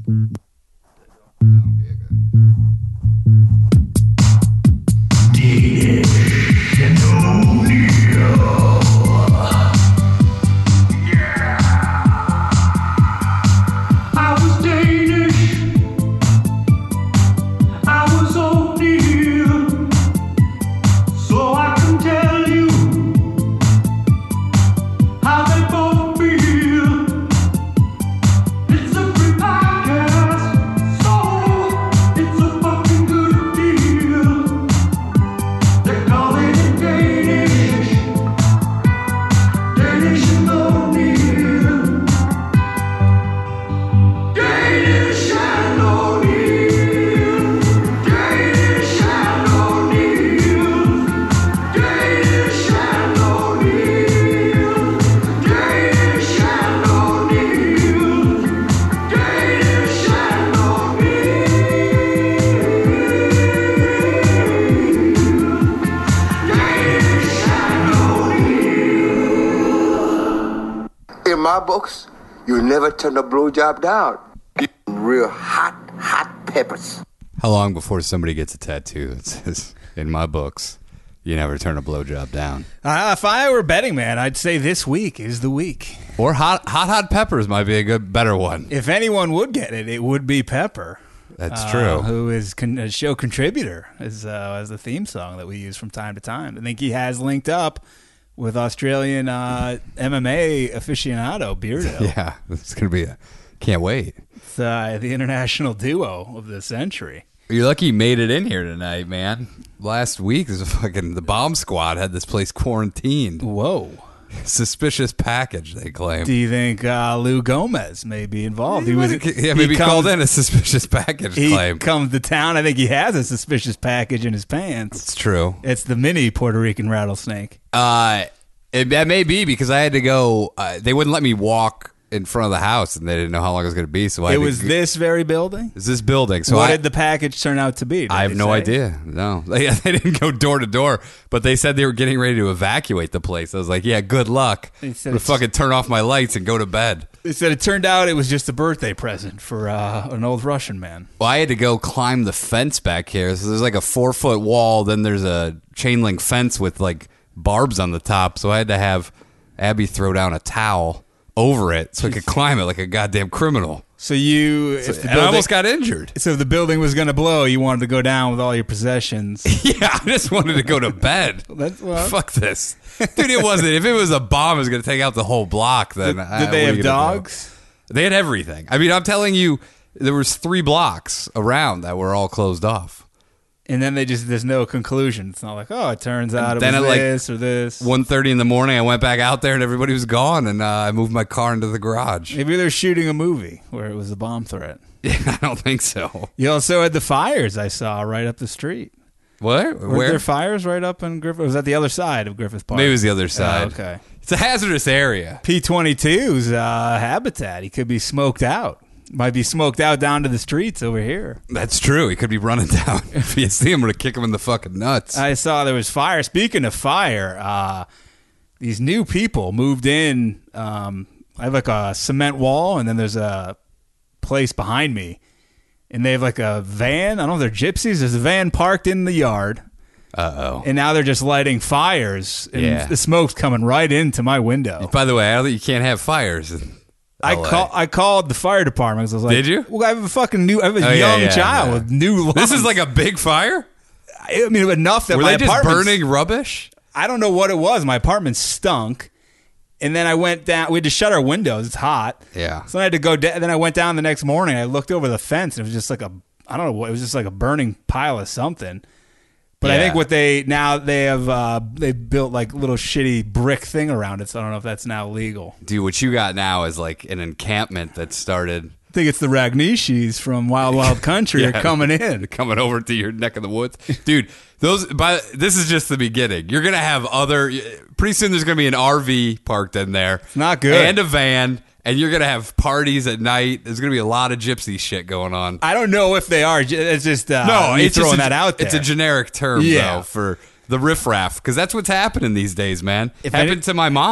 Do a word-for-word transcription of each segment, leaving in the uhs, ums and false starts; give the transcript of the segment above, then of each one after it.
In my books, you never turn a blowjob down. Real hot, hot peppers. How long before somebody gets a tattoo that says, in my books, you never turn a blowjob down? Uh, if I were betting man, I'd say this week is the week. Or hot, hot, hot peppers might be a good, better one. If anyone would get it, it would be Pepper. That's uh, true. Who is con- a show contributor as uh, as the theme song that we use from time to time. I think he has linked up with Australian uh, M M A aficionado Beardo. Yeah, it's gonna be a. Can't wait. It's uh, the international duo of the century. You're lucky you made it in here tonight, man. Last week, there's a fucking the bomb squad had this place quarantined. Whoa. Suspicious package, they claim. Do you think uh, Lou Gomez may be involved? He, he was, yeah, maybe he called comes, in a suspicious package he claim. comes to town. I think he has a suspicious package in his pants. It's true. It's the mini Puerto Rican rattlesnake. Uh, it, that may be because I had to go. Uh, they wouldn't let me walk in front of the house, and they didn't know how long it was going to be. So I it was to, this very building. It's this building. So what I, did the package turn out to be? Did I have no say? idea. No, they, they didn't go door to door, but they said they were getting ready to evacuate the place. I was like, "Yeah, good luck." They said I'm gonna fucking turn off my lights and go to bed. They said it turned out it was just a birthday present for uh, an old Russian man. Well, I had to go climb the fence back here. So there's like a four foot wall. Then there's a chain link fence with like barbs on the top. So I had to have Abby throw down a towel over it so I could climb it like a goddamn criminal. So you, So, if the and building, I almost got injured. So if the building was going to blow, you wanted to go down with all your possessions. Yeah, I just wanted to go to bed. That's well, Fuck this, dude. It wasn't. If it was a bomb, it was going to take out the whole block. Then Did, I, did they what are have you gonna dogs? do? They had everything. I mean, I'm telling you, there was three blocks around that were all closed off. And then they just, there's no conclusion. It's not like, oh, it turns out it then was at like this or this. one thirty in the morning, I went back out there and everybody was gone, and uh, I moved my car into the garage. Maybe they're shooting a movie where it was a bomb threat. Yeah, I don't think so. You also had the fires I saw right up the street. What? Were Where? there fires right up in Griffith? Or was that the other side of Griffith Park? Maybe it was the other side. Oh, okay. It's a hazardous area. P twenty-two's uh, habitat. He could be smoked out. Might be smoked out down to the streets over here. That's true. He could be running down. If you see him, I'm going to kick him in the fucking nuts. I saw there was fire. Speaking of fire, uh, these new people moved in. Um, I have like a cement wall, and then there's a place behind me. And they have like a van. I don't know if they're gypsies. There's a van parked in the yard. Uh-oh. And now they're just lighting fires. And Yeah. the smoke's coming right into my window. By the way, I don't think you can't have fires in I L A. call, I called the fire department because I was like, Did you? Well, I have a fucking new, I have a Oh, yeah, young yeah, child yeah. with new lungs. This is like a big fire? I mean, enough that Were my they just apartment's- burning rubbish? I don't know what it was. My apartment stunk. And then I went down. We had to shut our windows. It's hot. Yeah. So I had to go down. Then I went down the next morning. I looked over the fence, and it was just like a, I don't know what, it was just like a burning pile of something. But I Yeah. think what they, now they have, uh, they built like little shitty brick thing around it. So I don't know if that's now legal. Dude, what you got now is like an encampment that started I think it's the Ragnishis from Wild Wild Country Yeah. are coming in. coming over to your neck of the woods. Dude, those by this is just the beginning. You're going to have other pretty soon there's going to be an R V parked in there. It's not good. And a van, and you're going to have parties at night. There's going to be a lot of gypsy shit going on. I don't know if they are. It's just uh, No, me it's throwing just a, that out there. It's a generic term Yeah. though for the riffraff because that's what's happening these days, man. If Happened any- to my mom.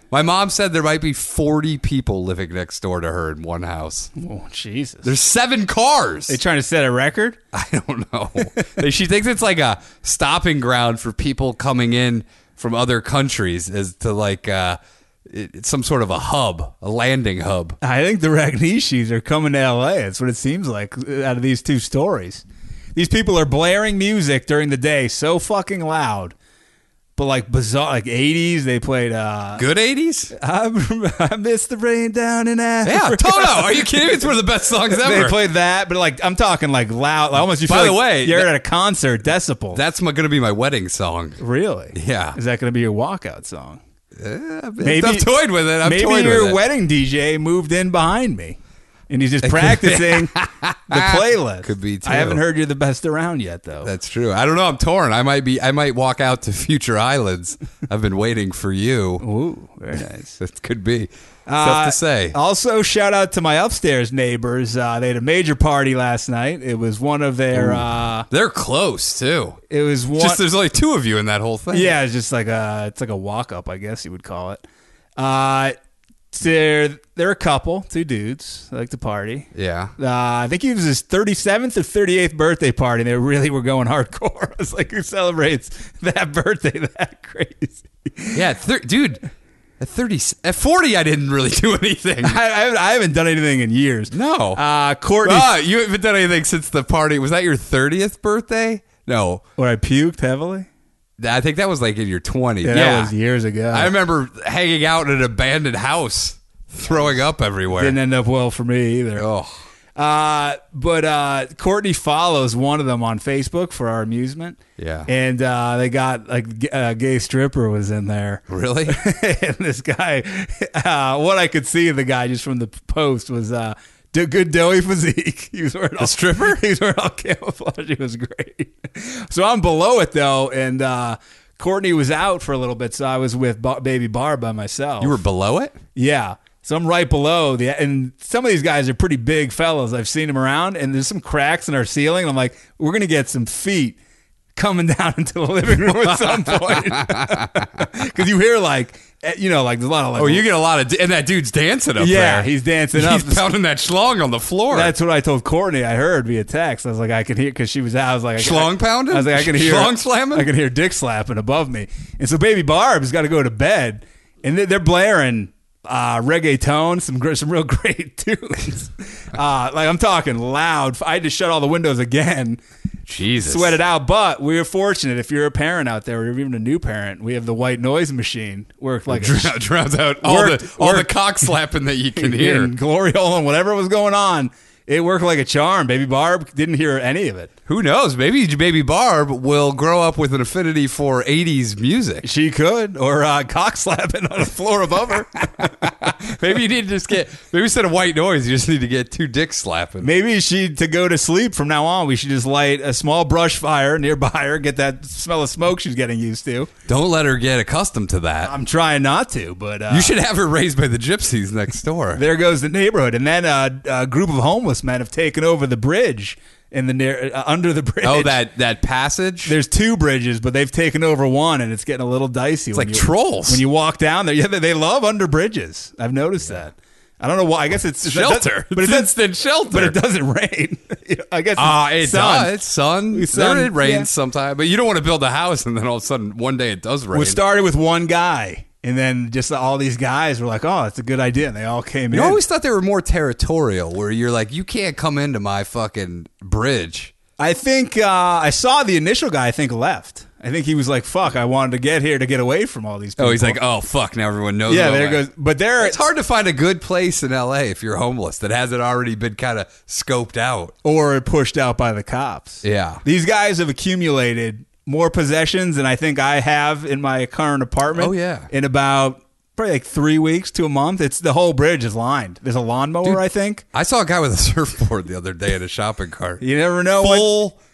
My mom said there might be forty people living next door to her in one house. Oh, Jesus. There's seven cars. They trying to set a record? I don't know. She thinks it's like a stopping ground for people coming in from other countries as to like uh, it, it's some sort of a hub, a landing hub. I think the Ragnishis are coming to L A. That's what it seems like out of these two stories. These people are blaring music during the day so fucking loud. But like bizarre, like eighties, they played. Uh, Good eighties? I, I missed the rain down in Africa. Yeah, Toto. Are you kidding me? It's one of the best songs ever. They played that, but like I'm talking like loud, like almost you feel By like the way, you're that- at a concert, decibel. That's going to be my wedding song. Really? Yeah. Is that going to be your walkout song? Uh, Maybe- I've toyed with it. I've Maybe toyed your with it. wedding D J moved in behind me, and he's just practicing the playlist. Could be, too. I haven't heard you're the best around yet, though. That's true. I don't know. I'm torn. I might be. I might walk out to Future Islands. I've been waiting for you. Ooh, very nice. That could be. Uh, Tough to say. Also, shout out to my upstairs neighbors. Uh, they had a major party last night. It was one of their. Uh, They're close too. it was one. Just there's only two of you in that whole thing. Yeah, it's just like a it's like a walk up, I guess you would call it. Uh, they're they're a couple, two dudes. They like to party. Yeah. Uh, I think it was his thirty-seventh or thirty-eighth birthday party. And they really were going hardcore. I was like, who celebrates that birthday that crazy? Yeah, thir- dude. At thirty, at forty, I didn't really do anything. I, I, haven't, I haven't done anything in years. No. Uh, Courtney, Ah, you haven't done anything since the party. Was that your thirtieth birthday? No. where I puked heavily. I think that was like in your twenties. Yeah, Yeah. that was years ago. I remember hanging out in an abandoned house, throwing up everywhere. Didn't end up well for me either. Oh. Uh, but uh, Courtney follows one of them on Facebook for our amusement. Yeah. And uh, they got like a gay stripper was in there. Really? And this guy, uh, what I could see of the guy just from the post was uh, d- good doughy physique. He was wearing all, stripper? He was wearing all camouflage. It was great. So I'm below it though, and uh, Courtney was out for a little bit, so I was with Bar- baby Barb by myself. You were below it? Yeah. So I'm right below the, and some of these guys are pretty big fellas. I've seen them around, and there's some cracks in our ceiling. And I'm like, we're gonna get some feet coming down into the living room at some point, because you hear like, you know, like there's a lot of like, Oh, you get a lot of, and that dude's dancing up yeah, there. he's dancing He's up. pounding that schlong on the floor. That's what I told Courtney. I heard via text. I was like, I could hear because she was out. I was like, I, Schlong pounding? I was like, I can hear Schlong slamming? I can hear dick slapping above me. And so baby Barb's got to go to bed, and they're blaring uh, reggaeton, some gr- some real great tunes. uh, like I'm talking loud. I had to shut all the windows again. Jesus. Sweat it out. But we are fortunate if you're a parent out there, or even a new parent, we have the white noise machine. Worked like a Drown- Drowns out all Worked- the all the worked. cock slapping that you can hear. and glory hole and whatever was going on. It worked like a charm. Baby Barb didn't hear any of it. Who knows? Maybe baby Barb will grow up with an affinity for eighties music. She could, or uh, cock slapping on the floor above her. Maybe you need to just get, maybe instead of white noise, you just need to get two dicks slapping. Maybe she, to go to sleep from now on, we should just light a small brush fire nearby her, get that smell of smoke she's getting used to. Don't let her get accustomed to that. I'm trying not to, but uh, You should have her raised by the gypsies next door. there goes the neighborhood. And then uh, a group of homeless men have taken over the bridge in the near uh, under the bridge. Oh, that that passage. There's two bridges, but they've taken over one, and it's getting a little dicey. It's when like you, trolls. when you walk down there. Yeah, they they love under bridges. I've noticed that. I don't know why. I guess it's Shelter. but it It's does, instant shelter. but it doesn't rain. I guess. Ah, it it's sun. does. It's sun. Sun, There it rains yeah. sometime, but you don't want to build a house and then all of a sudden one day it does rain. We started with one guy, and then just all these guys were like, "Oh, that's a good idea," and they all came You in. always thought they were more territorial, where you're like, you can't come into my fucking bridge. I think uh, I saw the initial guy. I think left. I think he was like, "Fuck, I wanted to get here to get away from all these people." Oh, he's like, oh fuck, now everyone knows. "Yeah, about there it. goes." But there, It's hard to find a good place in L A if you're homeless that hasn't already been kind of scoped out. or pushed out by the cops. Yeah. These guys have accumulated more possessions than I think I have in my current apartment. Oh, yeah. In about probably like three weeks to a month. It's the whole bridge is lined. There's a lawnmower, Dude, I think. I saw a guy with a surfboard the other day in a shopping cart. You never know what Full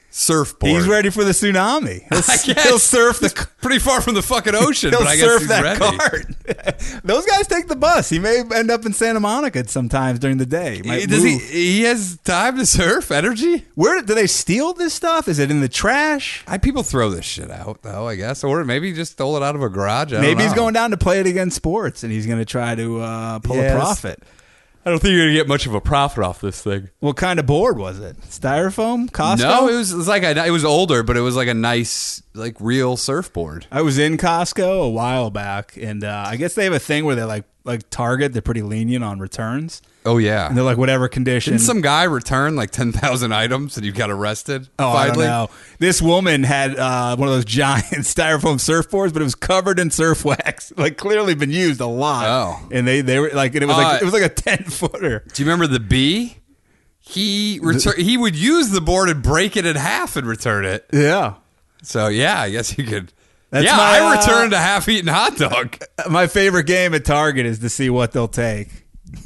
surfboard. He's ready for the tsunami. He'll, I guess. he'll surf the. Pretty far from the fucking ocean, He'll but I guess surf he's that ready. cart. Those guys take the bus. He may end up in Santa Monica sometimes during the day. He might Does he? move. He has time to surf. Energy. Where do they steal this stuff? Is it in the trash? I people throw this shit out though. I guess, or maybe he just stole it out of a garage. I don't Maybe he's know. going down to play it against sports, and he's going to try to uh, pull Yes. a profit. I don't think you're gonna get much of a profit off this thing. What kind of board was it? Styrofoam? Costco? No, it was, it was like a, it was older, but it was like a nice, like real surfboard. I was in Costco a while back, and uh, I guess they have a thing where they're like like Target. They're pretty lenient on returns, Oh yeah. and they're like whatever condition. Didn't some guy return like ten thousand items and you got arrested? Oh, finally? I don't know. This woman had uh, one of those giant styrofoam surfboards, but it was covered in surf wax, like clearly been used a lot. Oh. and they they were like, and it was like Uh, it was like a ten footer. Do you remember the bee? He retur- he would use the board and break it in half and return it. Yeah, So yeah, I guess you could. That's yeah, my, I uh, returned a half-eaten hot dog. my favorite game at Target is to see what they'll take.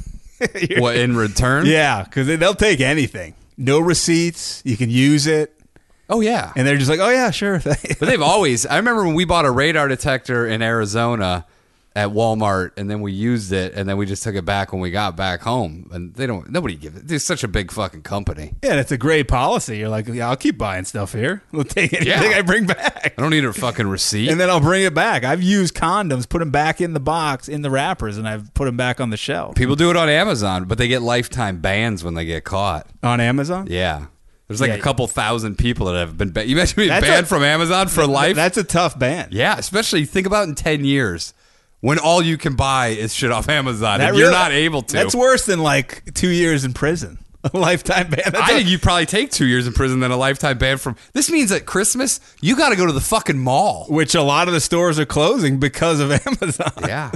What in return? Yeah, because they'll take anything. No receipts. You can use it, Oh yeah. and they're just like, oh yeah, sure. But they've always. I remember when we bought a radar detector in Arizona at Walmart, and then we used it, and then we just took it back when we got back home. And they don't. Nobody gives it. It's such a big fucking company. Yeah, that's a great policy. You're like, yeah, I'll keep buying stuff here. We'll take anything Yeah. I bring back. I don't need a fucking receipt. And then I'll bring it back. I've used condoms, put them back in the box, in the wrappers, and I've put them back on the shelf. People do it on Amazon, but they get lifetime bans when they get caught. On Amazon? Yeah. There's like Yeah. a couple thousand people that have been banned. You imagine being That's banned a- from Amazon for life? That's a tough ban. Yeah, especially think about in ten years when all you can buy is shit off Amazon That and you're really- not able to. That's worse than like two years in prison. A lifetime ban. That's I a- think you'd probably take two years in prison than a lifetime ban from. This means at Christmas, you got to go to the fucking mall. which a lot of the stores are closing because of Amazon. Yeah.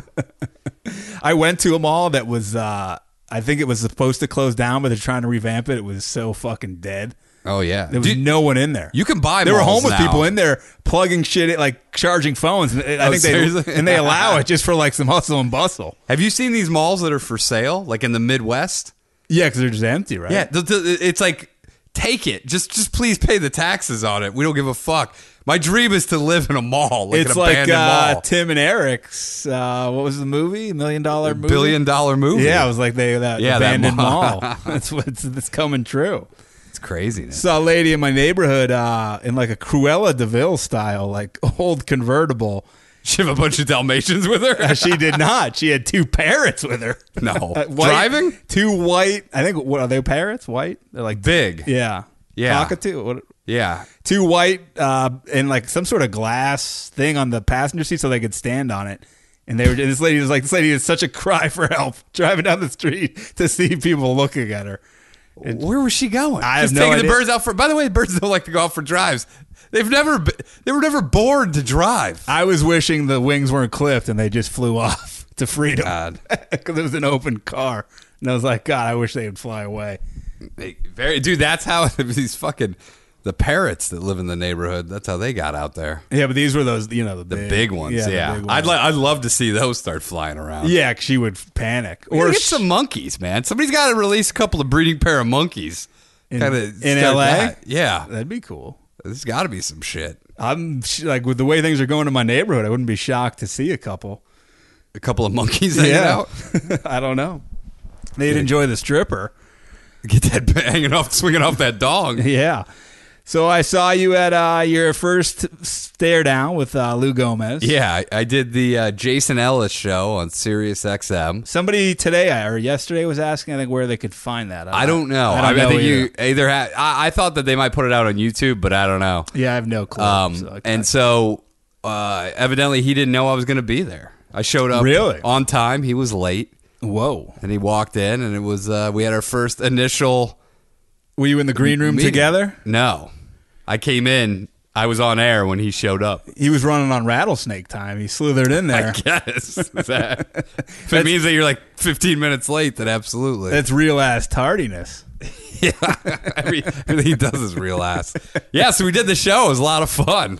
I went to a mall that was, uh, I think it was supposed to close down, but they're trying to revamp it. It was so fucking dead. Oh, yeah. There was Dude, no one in there. you can buy There were malls homeless now. people in there plugging shit, in, like charging phones. And I Oh, think seriously? they and they allow it just for like some hustle and bustle. Have you seen these malls that are for sale, like in the Midwest? Yeah, because they're just empty, right? Yeah, the, the, it's like take it. Just, just please pay the taxes on it. We don't give a fuck. My dream is to live in a mall, like it's an like abandoned uh, mall, Tim and Eric's. Uh, what was the movie? Million Dollar Movie. billion dollar movie. Yeah, it was like they that Yeah, that abandoned mall. mall. That's what's that's coming true. It's craziness. Saw a lady in my neighborhood uh, in like a Cruella DeVille style, like old convertible. She have a bunch of Dalmatians with her. Uh, she did not. She had two parrots with her. No. Uh, white- Driving? Two white. I think what are they? Parrots? White? They're like Big. Yeah. Yeah. Cockatoo. What? Yeah. Two white uh, and like some sort of glass thing on the passenger seat so they could stand on it. And they were. And this lady was like, this lady is such a cry for help driving down the street to see people looking at her. Where was she going? I have Just no taking idea. the birds out for. By the way, birds don't like to go out for drives. They've never. Been, they were never born to drive. I was wishing the wings weren't clipped and they just flew off to freedom God. because it was an open car. And I was like, God, I wish they would fly away. They, very, dude. That's how these fucking the parrots that live in the neighborhood. That's how they got out there. Yeah, but these were those, you know, the, The big, big ones. the Yeah. big I'd ones. like. I'd love to see those start flying around. Yeah, 'cause she would panic. Or Or get sh- some monkeys, man. Somebody's got to release a couple of breeding pair of monkeys. in, Kinda in start L A. that. Yeah, That'd be cool. there's got to be some shit. I'm sh- like with the way things are going in my neighborhood, I wouldn't be shocked to see a couple. A couple of monkeys hanging out. I don't know. They'd enjoy the stripper. Get that hanging off, swinging off that dog. Yeah. So I saw you at uh, your first stare down with uh, Lou Gomez. Yeah, I, I did the uh, Jason Ellis show on Sirius X M. Somebody today or yesterday was asking, I think, where they could find that. I don't know. I I, don't mean, I know think either. you either had. I, I thought that they might put it out on YouTube, but I don't know. Yeah, I have no clue. Um, So I- and so uh, evidently he didn't know I was going to be there. I showed up Really? on time. He was late, whoa. and he walked in, and it was uh, we had our first initial. Were you in the green room meeting. together? No, I came in. I was on air when he showed up. He was running on rattlesnake time. He slithered in there. I guess. That- if it means that you're like fifteen minutes late, then absolutely. That's real ass tardiness. Yeah, I mean, I mean, he does his real ass. Yeah, so we did the show. It was a lot of fun.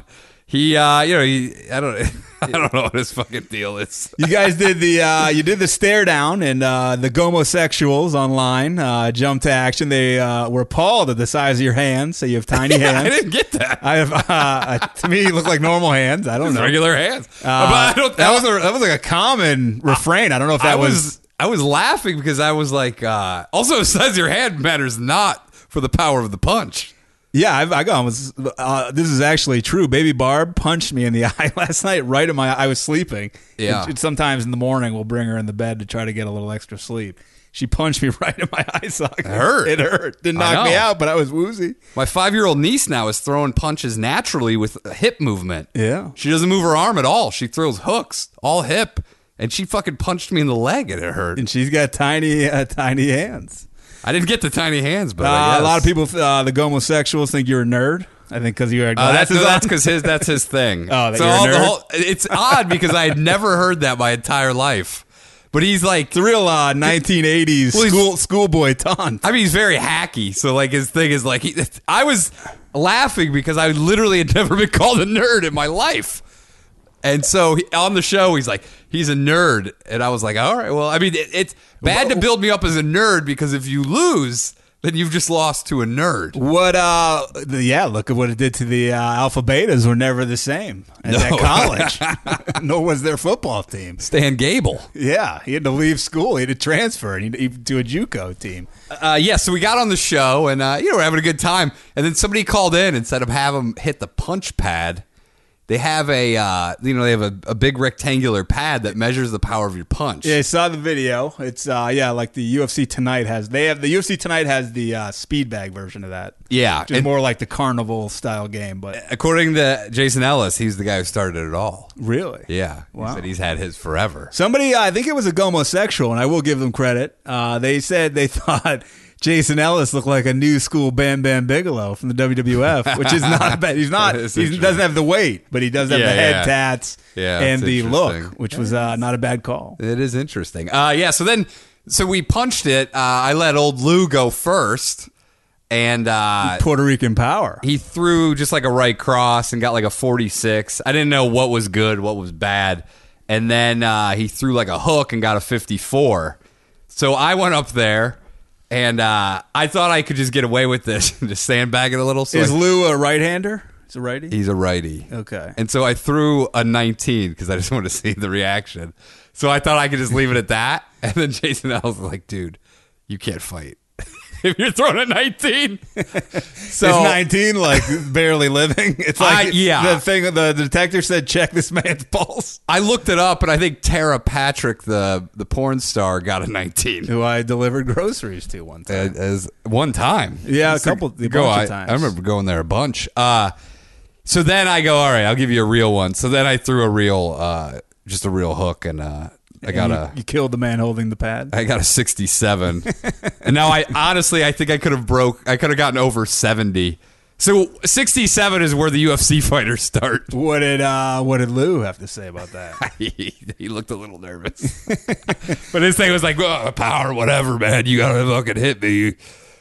he, uh, you know, he, I don't, I don't know what his fucking deal is. You guys did the uh, you did the stare down, and uh, the gomosexuals online uh, jumped to action. They uh, were appalled at the size of your hands. So you have tiny Yeah, hands. I didn't get that. I have uh, to me you look like normal hands. I don't Just know. regular hands. Uh, but I don't. that was a, that was like a common refrain. I don't know if that I was, was, I was laughing because I was like, uh, also, the size of your hand matters not for the power of the punch. Yeah, I've, I got was uh, this is actually true. Baby Barb punched me in the eye last night. Right in my, I was sleeping. Yeah. It, it, sometimes in the morning we'll bring her in the bed to try to get a little extra sleep. She punched me right in my eye socket. It hurt. It hurt. Didn't I knock me know. out, but I was woozy. My five-year-old niece now is throwing punches naturally with a hip movement. Yeah. She doesn't move her arm at all. She throws hooks, all hip, and she fucking punched me in the leg and it hurt. And she's got tiny, uh, tiny hands. I didn't get the tiny hands, but Uh, I guess. a lot of people, uh, the gomosexuals, think you're a nerd. I think because you had Uh, that's glasses that's on. because his that's his thing. Oh, that so you're a all the nerd? whole, it's odd because I had never heard that my entire life. But he's like, It's a real uh, nineteen eighties Well, he's- school schoolboy taunt. I mean, he's very hacky. So like his thing is like, he, I was laughing because I literally had never been called a nerd in my life. And so he, on the show, he's like, he's a nerd. And I was like, all right, well, I mean, it, it's bad to build me up as a nerd because if you lose, then you've just lost to a nerd. What? Uh, the, yeah. Look at what it did to the uh, Alpha Betas. Were never the same at No. that college. Nor was their football team. Stan Gable. Yeah, he had to leave school. He had to transfer and he, he, to a JUCO team. Uh, yeah, so we got on the show and, uh, you know, we're having a good time. And then somebody called in and said, have him hit the punch pad. They have a, uh, you know, they have a, a big rectangular pad that measures the power of your punch. Yeah, I saw the video. It's uh, yeah, like the U F C Tonight has. They have the U F C Tonight has the uh, speed bag version of that. Yeah, which is and- more like the carnival style game. But According to Jason Ellis, he's the guy who started it all. really, Yeah. Wow. He said he's had his forever. somebody, I think it was a gomosexual, and I will give them credit. Uh, they said they thought Jason Ellis looked like a new school Bam Bam Bigelow from the W W F, which is not bad. He's not. That is He interesting. doesn't have the weight, but he does have Yeah, the head yeah. tats Yeah, and it's the look, interesting. which was uh, not a bad call. It is interesting. Uh, yeah, so then, so we punched it. Uh, I let old Lou go first, and uh, Puerto Rican power. he threw just like a right cross and got like a forty-six. I didn't know what was good, what was bad. And then uh, he threw like a hook and got a fifty-four. So I went up there, and uh, I thought I could just get away with this and just sandbag it a little. So Is I- Lou a right-hander? He's a righty. he's a righty. Okay. And so I threw a nineteen because I just wanted to see the reaction. So I thought I could just leave it at that. And then Jason Ellis was like, dude, you can't fight. If you're throwing a nineteen. So Is nineteen like barely living? It's like I- yeah. the thing. The detective said, "Check this man's pulse." I looked it up, and I think Tara Patrick, the the porn star, got a nineteen. Who I delivered groceries to one time. As, as one time. Yeah, a It's couple- like- a go, bunch of I, times. I remember going there a bunch. Uh, so then I go, all right, I'll give you a real one. So then I threw a real, uh, just a real hook, and uh, I got you, a. you killed the man holding the pad. I got a sixty-seven. And now I honestly I think I could have broke I could have gotten over seventy. So sixty-seven is where the U F C fighters start. What did uh, What did Lou have to say about that? he, he looked a little nervous. But his thing was like, oh, power, whatever, man. You gotta fucking hit me.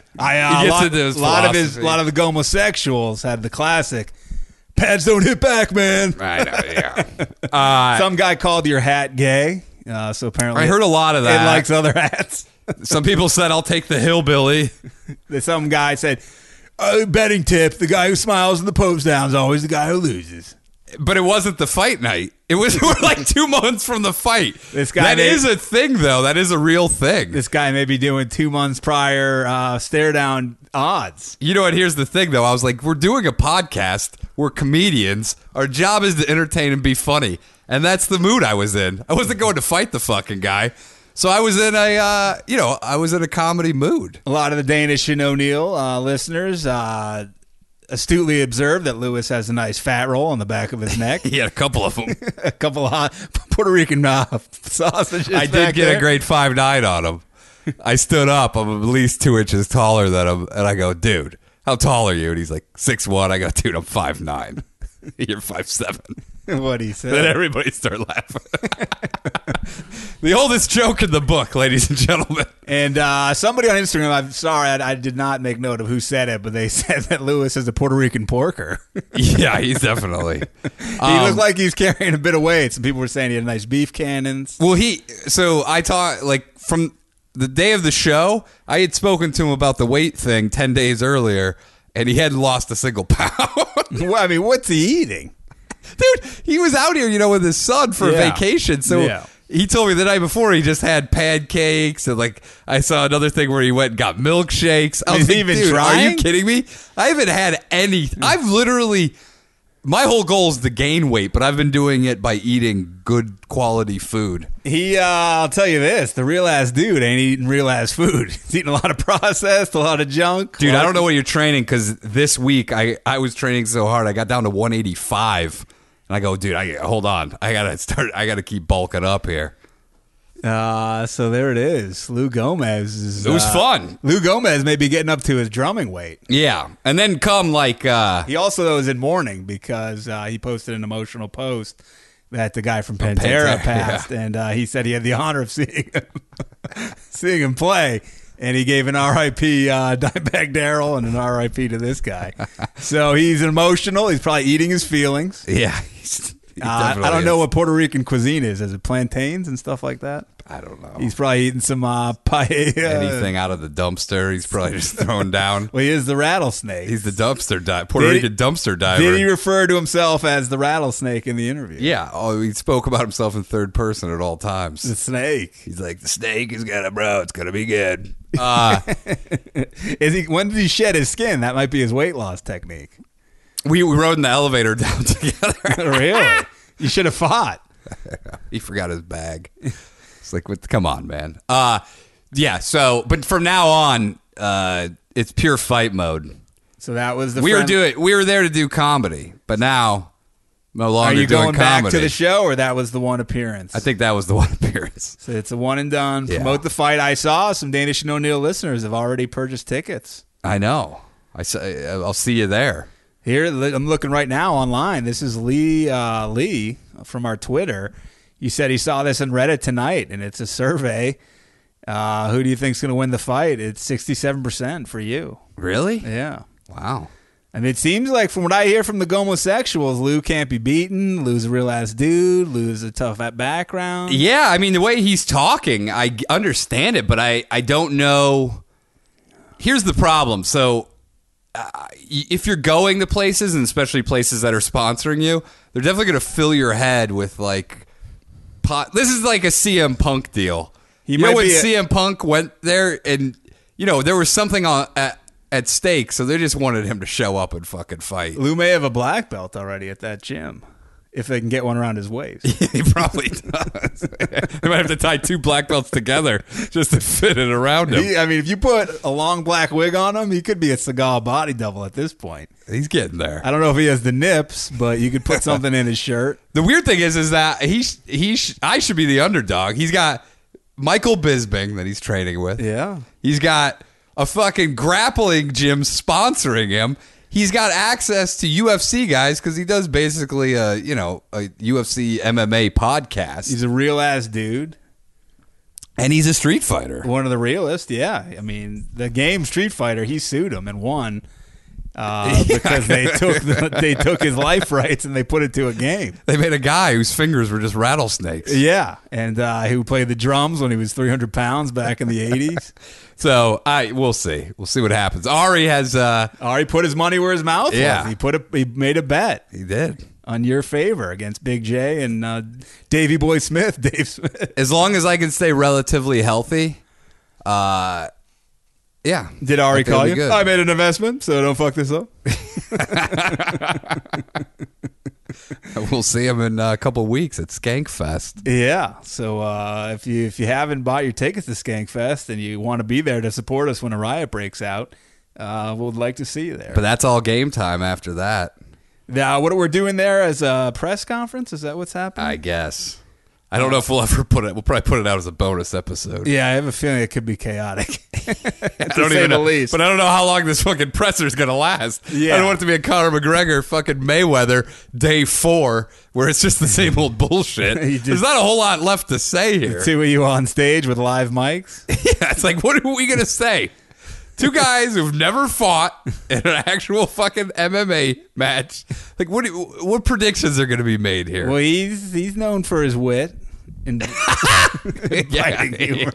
I uh, He a gets lot, into his lot of his philosophy. lot of the homosexuals had the classic pads don't hit back, man. I know, yeah. Uh, Some guy called your hat gay. Uh, so apparently, I heard a lot of It that. likes other hats. Some people said I'll take the hillbilly. Some guy said, oh, betting tip, the guy who smiles in the post down is always the guy who loses. But it wasn't the fight night. It was we're like two months from the fight. This guy that made- is a thing, though. That is a real thing. This guy may be doing two months prior uh, stare down odds. You know what? Here's the thing, though. I was like, we're doing a podcast. We're comedians. Our job is to entertain and be funny. And that's the mood I was in. I wasn't going to fight the fucking guy. So I was in a, uh, you know, I was in a comedy mood. A lot of the Danish and O'Neill uh, listeners uh, astutely observed that Lewis has a nice fat roll on the back of his neck. He had a couple of them. A couple of hot Puerto Rican uh, sausages. I did back get there. a grade five nine on him. I stood up. I'm at least two inches taller than him. And I go, dude, how tall are you? And he's like, six one. I go, dude, I'm five nine. You're five seven. What he said. Then everybody started laughing. The oldest joke in the book, ladies and gentlemen. And uh, somebody on Instagram, I'm sorry, I, I did not make note of who said it, but they said that Lewis is a Puerto Rican porker. Yeah, he's definitely. He Um, looked like he was carrying a bit of weight. Some people were saying he had nice beef cannons. Well, he. So I taught like from the day of the show. I had spoken to him about the weight thing ten days earlier, and he hadn't lost a single pound. Well, I mean, what's he eating? Dude, he was out here, you know, with his son for Yeah. vacation. So Yeah. he told me the night before he just had pancakes, and like I saw another thing where he went and got milkshakes. I was Is he like, even dude, are you trying? kidding me? I haven't had any. I've literally. My whole goal is to gain weight, but I've been doing it by eating good quality food. He, uh, I'll tell you this, the real ass dude ain't eating real ass food. He's eating a lot of processed, a lot of junk. Dude, I don't know what you're training because this week I, I was training so hard. I got down to one eighty-five. And I go, dude, I hold on. I got to start. I got to keep bulking up here. Uh, so there it is. Lou Gomez is. It was uh, fun. Lou Gomez may be getting up to his drumming weight. Yeah. And then come like, uh, He also though, is in mourning because uh, he posted an emotional post that the guy from Pantera, Pantera, passed, and uh, he said he had the honor of seeing him, seeing him play, and he gave an R I P uh, Dimebag Darrell and an R I P to this guy. So he's emotional. He's probably eating his feelings. yeah. he's- he Uh, I definitely don't know is. what Puerto Rican cuisine is. Is it plantains and stuff like that? I don't know. He's probably eating some uh, paella. Anything out of the dumpster, he's probably just throwing down. Well, he is the rattlesnake. He's the dumpster diver, Puerto Did he- Rican dumpster diver. Did he refer to himself as the rattlesnake in the interview? yeah. Oh, he spoke about himself in third person at all times. The snake. He's like, the snake is gonna, bro. It's gonna be good. Uh, Is he? When did he shed his skin? That might be his weight loss technique. we, we rode in the elevator down together. Really? You should have fought. He forgot his bag. It's like, what, come on, man. Uh, yeah. So, but from now on, uh, it's pure fight mode. So that was the. we were friend- doing, we were there to do comedy, but now no Are longer you doing going back comedy. to the show, or that was the one appearance? I think that was the one appearance. So it's a one and done. Yeah. Promote the fight. I saw some Danish and O'Neill listeners have already purchased tickets. I know. I say, I'll see you there. Here, I'm looking right now online. This is Lee uh, Lee from our Twitter. You said he saw this on Reddit tonight, and it's a survey. Uh, who do you think's going to win the fight? It's sixty-seven percent for you. Really? Yeah. Wow. I mean, it seems like from what I hear from the Gomosexuals, Lou can't be beaten. Lou's a real ass dude. Lou's a tough at background. Yeah, I mean, the way he's talking, I g- understand it, but I, I don't know. Here's the problem. So, uh, if you're going to places, and especially places that are sponsoring you, they're definitely going to fill your head with, like, pot. This is like a C M Punk deal. He you know might when be a- C M Punk went there and, you know, there was something on at, at stake, so they just wanted him to show up and fucking fight. Lou may have a black belt already at that gym if they can get one around his waist. He probably does. They might have to tie two black belts together just to fit it around him. He, I mean, if you put a long black wig on him, he could be a Seagal body double at this point. He's getting there. I don't know if he has the nips, but you could put something in his shirt. The weird thing is, is that he, sh- he, sh- I should be the underdog. He's got Michael Bisping that he's training with. Yeah. He's got a fucking grappling gym sponsoring him. He's got access to U F C guys because he does basically a, you know, a U F C M M A podcast. He's a real ass dude. And he's a street fighter. One of the realest, yeah. I mean, the game Street Fighter, he sued him and won uh, because they took the, they took his life rights and they put it to a game. They made a guy whose fingers were just rattlesnakes. Yeah, and uh, who played the drums when he was three hundred pounds back in the eighties. So I we'll see. We'll see what happens. Ari has uh Ari put his money where his mouth Yeah. was. He put a, he made a bet he did. on your favor against Big J and uh, Davey Boy Smith, Dave Smith. As long as I can stay relatively healthy, uh yeah. Did Ari I think call it'll you? be good. I made an investment, so don't fuck this up. We'll see him in a couple weeks at Skankfest. Yeah. So uh, if you if you haven't bought your tickets to Skankfest and you want to be there to support us when a riot breaks out, uh, we'd like to see you there. But that's all game time after that, Now, what we're doing there as a press conference, is that what's happening? I guess. I don't know if we'll ever put it. We'll probably put it out as a bonus episode. Yeah, I have a feeling it could be chaotic. I don't even know, least. but I don't know how long this fucking presser is going to last. Yeah. I don't want it to be a Conor McGregor, fucking Mayweather day four, where it's just the same old bullshit. just- There's not a whole lot left to say here. See what you on stage with live mics. Yeah, it's like, what are we going to say? Two guys who've never fought in an actual fucking M M A match. Like, what? Do you, what predictions are going to be made here? Well, he's he's known for his wit and fighting humor.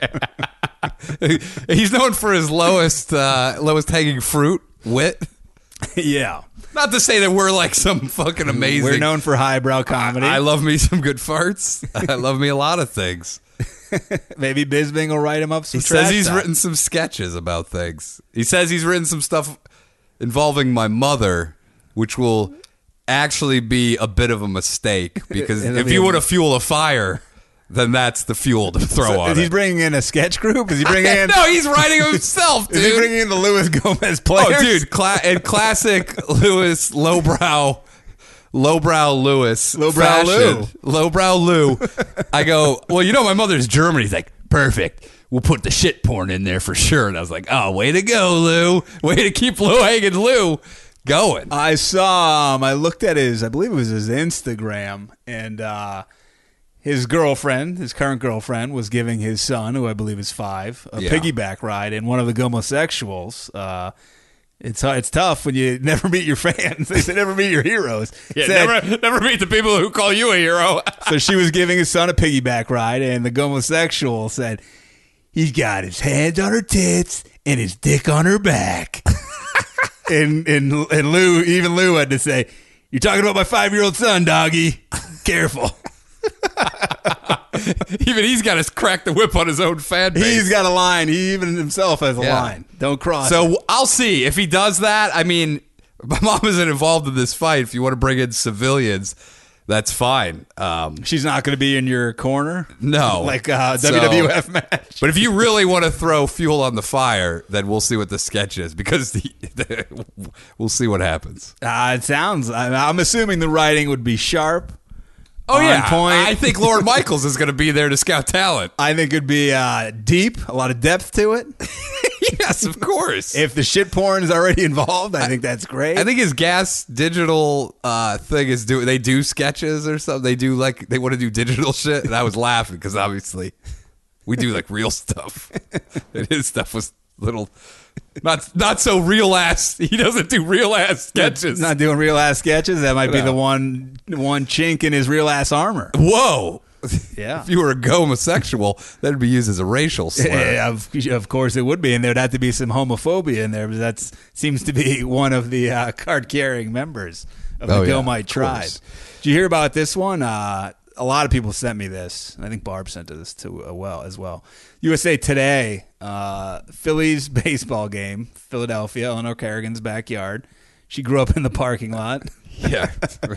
He's known for his lowest uh, lowest hanging fruit, wit. Yeah. Not to say that we're like some fucking amazing. We're known for highbrow comedy. I love me some good farts. I love me a lot of things. Maybe Bisbing will write him up some He trash says he's talk. written some sketches about things. He says he's written some stuff involving my mother, which will actually be a bit of a mistake because It'll if be you a- want to fuel a fire, then that's the fuel to throw So on is he it. bringing in a sketch group? Is he bringing in? No, he's writing himself, dude. Is he bringing in the Luis Gomez players? Oh, dude, cla- and classic Lewis lowbrow, lowbrow Lewis, Lowbrow fashion. lowbrow Lou. I go, well, you know, my mother's German. He's like, perfect. We'll put the shit porn in there for sure. And I was like, oh, way to go, Lou. Way to keep Lou hanging Lou going. I saw um, I looked at his, I believe it was his Instagram, and uh, his girlfriend, his current girlfriend, was giving his son, who I believe is five, a Yeah. piggyback ride in one of the homosexuals. Uh, it's it's tough when you never meet your fans. They say never meet your heroes. Yeah, Said- never, never meet the people who call you a hero. So she was giving his son a piggyback ride, and the homosexual said, he's got his hands on her tits and his dick on her back. and, and and Lou, even Lou had to say, you're talking about my five-year-old son, doggy. Careful. Even he's got to crack the whip on his own fan base. He's got a line. He even himself has a Yeah. line. Don't cross it. So I'll see if he does that. I mean, my mom isn't involved in this fight. If you want to bring in civilians, that's fine. Um, She's not going to be in your corner? no, Like a So- W W F match? But if you really want to throw fuel on the fire, then we'll see what the sketch is because the, the, we'll see what happens. Uh, it sounds, I- I'm assuming the writing would be sharp. Oh on yeah, point. I think Lord Michaels is going to be there to scout talent. I think it'd be uh, deep, a lot of depth to it. Yes, of course. If the shit porn is already involved, I think that's great. I think his gas digital uh, thing is do they do sketches or something. They do like they want to do digital shit, and I was laughing because obviously we do like real stuff, and his stuff was little not not so real ass. He doesn't do real ass sketches. Not doing real ass sketches. That might be No. the one one chink in his real ass armor. Whoa. Yeah. If you were a homosexual, that'd be used as a racial slur. Yeah, of, of course it would be, and there'd have to be some homophobia in there, but that seems to be one of the uh, card-carrying members of the Oh, yeah, Gomite of tribe. course. Did you hear about this one? Uh, a lot of people sent me this. I think Barb sent this to uh, well as well. U S A Today, uh, Phillies baseball game, Philadelphia, Eleanor Kerrigan's backyard. She grew up in the parking lot. Yeah.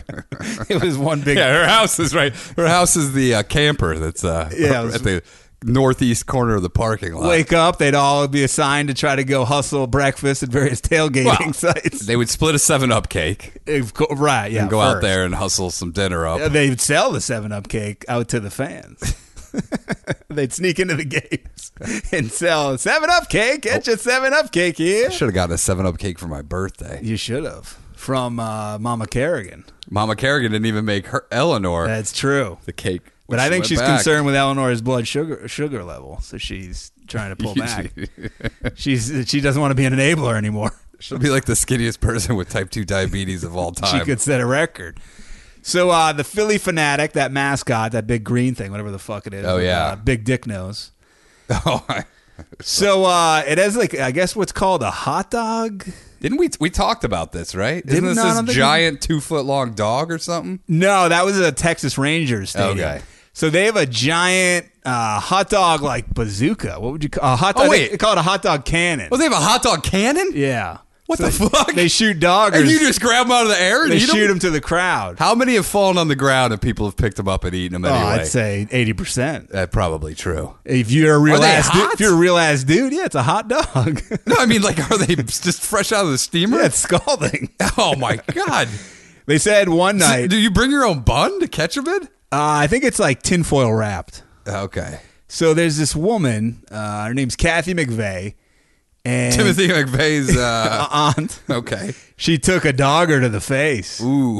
It was one big. Yeah, her house is right. Her house is the uh, camper that's uh, Yeah, it was- at the northeast corner of the parking lot. Wake up, they'd all be assigned to try to go hustle breakfast at various tailgating Well, sites. They would split a seven up cake Of co- right, yeah. and go out first. there and hustle some dinner up. Yeah, they'd sell the seven up cake out to the fans. They'd sneak into the games and sell seven up cake. Get your seven up cake here. I should have gotten a seven up cake for my birthday. You should have. From uh, Mama Kerrigan. Mama Kerrigan didn't even make her Eleanor That's true. the cake. But when I she think went she's back. concerned with Eleanor's blood sugar sugar level, so she's trying to pull back. she's she doesn't want to be an enabler anymore. She'll be like the skinniest person with type two diabetes of all time. She could set a record. So uh, the Philly Fanatic, that mascot, that big green thing, whatever the fuck it is. Oh, with, yeah. uh, big dick nose. Oh, I- So uh, it has like I guess what's called a hot dog. didn't we? We talked about this, right? Isn't Didn't- this no, I this don't think we- giant two foot long dog or something? No, that was a Texas Rangers stadium. Okay. So they have a giant uh, hot dog like bazooka. What would you call a hot dog? Oh, wait. They call it a hot dog cannon. Oh, they have a hot dog cannon? Yeah. What So the fuck? They shoot doggers. And you just grab them out of the air and they eat shoot them? them to the crowd. How many have fallen on the ground and people have picked them up and eaten them Oh, anyway? I'd say eighty percent. That's probably true. If you're a real Are they ass, dude, hot? if you're a real ass dude, yeah, it's a hot dog. No, I mean, like, are they just fresh out of the steamer? Yeah, it's scalding. Oh, my God. They said one night. Do you bring your own bun to catch them in? Uh, I think it's like tinfoil wrapped. Okay. So there's this woman. Uh, her name's Kathy McVeigh. And Timothy McVeigh's uh, aunt. Okay. She took a dogger to the face. Ooh.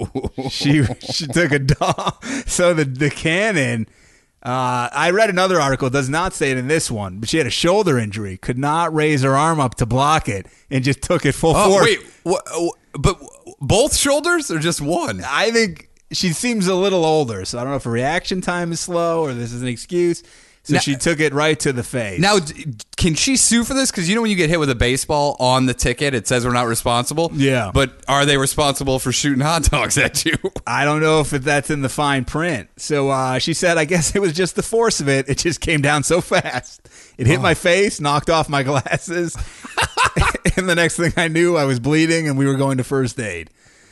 She she took a dog. So the the cannon. Uh, I read another article. It does not say it in this one, but she had a shoulder injury. Could not raise her arm up to block it, and just took it full Oh, force. wait. What, but both shoulders or just one? I think she seems a little older, so I don't know if her reaction time is slow or this is an excuse. So Now- she took it right to the face. Now, d- can she sue for this? Because you know when you get hit with a baseball on the ticket, it says we're not responsible. Yeah. But are they responsible for shooting hot dogs at you? I don't know if that's in the fine print. So uh, she said, I guess it was just the force of it. It just came down so fast. It hit Oh. my face, knocked off my glasses. And the next thing I knew, I was bleeding and we were going to first aid.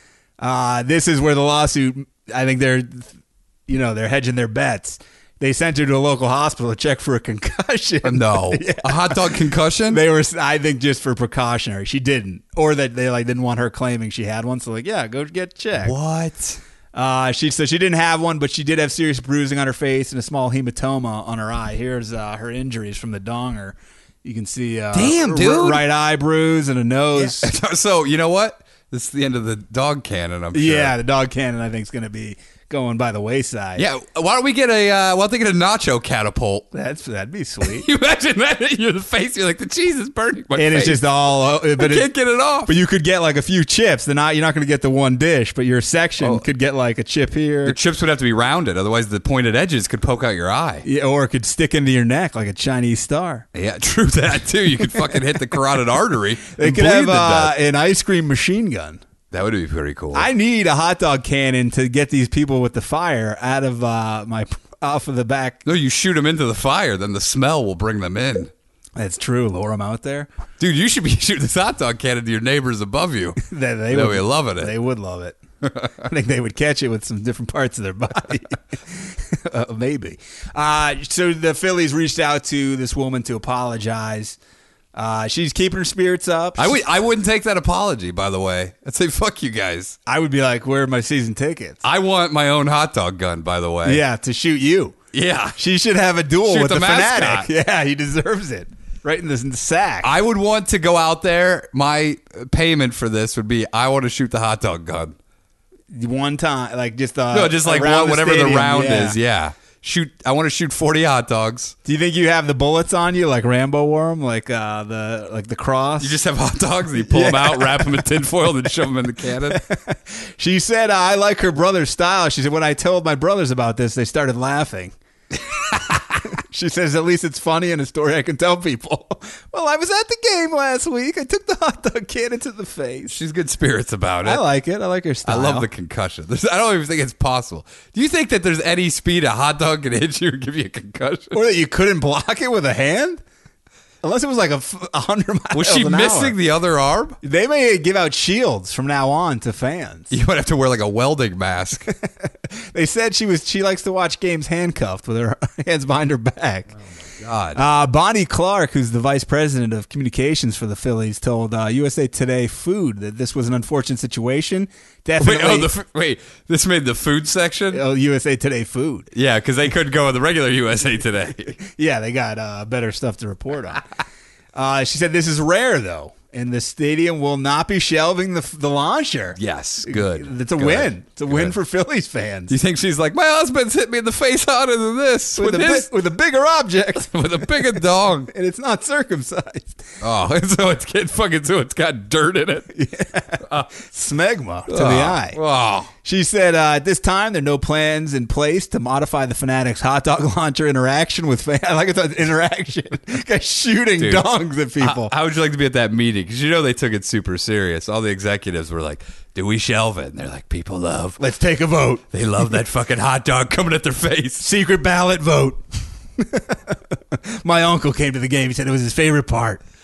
Uh, this is where the lawsuit, I think they're, you know, they're hedging their bets. They sent her to a local hospital to check for a concussion. No. Yeah. A hot dog concussion? They were, I think, just for precautionary. She didn't, or that they like didn't want her claiming she had one. So like, yeah, go get checked. What? Uh, she so she didn't have one, but she did have serious bruising on her face and a small hematoma on her eye. Here's uh, her injuries from the donger. You can see, uh, Damn, r- dude. right eye bruise and a nose. So, you know what? This is the end of the dog cannon, I'm sure. Yeah, the dog cannon I think is going to be going by the wayside. Yeah, why don't we get a, uh, why don't they get a nacho catapult? that's that'd be sweet. You imagine that in your face, you're like, the cheese is burning my And face. it's just all, uh, but I it, can't get it off. But you could get like a few chips. They're not. You're not going to get the one dish, but your section Oh. could get like a chip here, The chips would have to be rounded, otherwise the pointed edges could poke out your eye. yeah, or it could stick into your neck like a Chinese star. Yeah, true that too. You could fucking hit the carotid artery. They and could bleed have to uh, death. an ice cream machine gun. That would be pretty cool. I need a hot dog cannon to get these people with the fire out of uh, my off of the back. no, you shoot them into the fire, then the smell will bring them in. That's true. Lure them out there. Dude, you should be shooting this hot dog cannon to your neighbors above you. They, they They'll would be loving it. They would love it. I think they would catch it with some different parts of their body. uh, maybe. Uh, so the Phillies reached out to this woman to apologize. Uh, she's keeping her spirits up. I would I wouldn't take that apology, by the way. I'd say fuck you guys. I would be like, where are my season tickets? I want my own hot dog gun, by the way. Yeah, to shoot you. Yeah. She should have a duel Shoot with the the, mascot. fanatic. Yeah, he deserves it. Right in the, in the sack. I would want to go out there. My payment for this would be I want to shoot the hot dog gun. One time, like just uh, No, just like around one, whatever the stadium, round yeah. is. Yeah. Shoot. I want to shoot forty hot dogs. Do you think you have the bullets on you, like Rambo wore 'em, like uh, the like the cross? You just have hot dogs and you pull them out, wrap them in tinfoil, then shove them in the cannon. She said, uh, "I like her brother's style." She said, "When I told my brothers about this, they started laughing." She says, "At least it's funny and a story I can tell people." Well, I was at the game last week. I took the hot dog cannon to the face. She's good spirits about it. I like it. I like her I style. love the concussion. There's, I don't even think it's possible. Do you think that there's any speed a hot dog can hit you and give you a concussion? Or that you couldn't block it with a hand, unless it was like a, f- a hundred miles. Was she an missing hour. the other arm? They may give out shields from now on to fans. You would have to wear like a welding mask. They said she was she likes to watch games handcuffed with her hands behind her back. God. Uh, Bonnie Clark, who's the vice president of communications for the Phillies, told uh, U S A Today Food that this was an unfortunate situation. Definitely, Wait, oh, the, f- wait, this made the food section? oh, U S A Today Food. Yeah, because they couldn't go in the regular U S A Today. Yeah, they got uh, better stuff to report on. Uh, she said this is rare though, and the stadium will not be shelving the the launcher. Yes, good. It's a Good. win. It's a win Good. for Phillies fans. Do you think she's like, my husband's hit me in the face harder than this with, with, a his, bi- with a bigger object, with a bigger dog? and it's not circumcised. Oh, so it's getting fucking so it's got dirt in it. Smegma to the Oh, eye. Oh, She said, uh, at this time, there are no plans in place to modify the Fanatics hot dog launcher interaction with fans. I like it's an interaction. Guys shooting Dude. dongs at people. How, how would you like to be at that meeting? Because you know they took it super serious. All the executives were like, "Do we shelve it?" And they're like, "People love, Let's take a vote. they love that fucking hot dog coming at their face." Secret ballot vote. My uncle came to the game. He said it was his favorite part.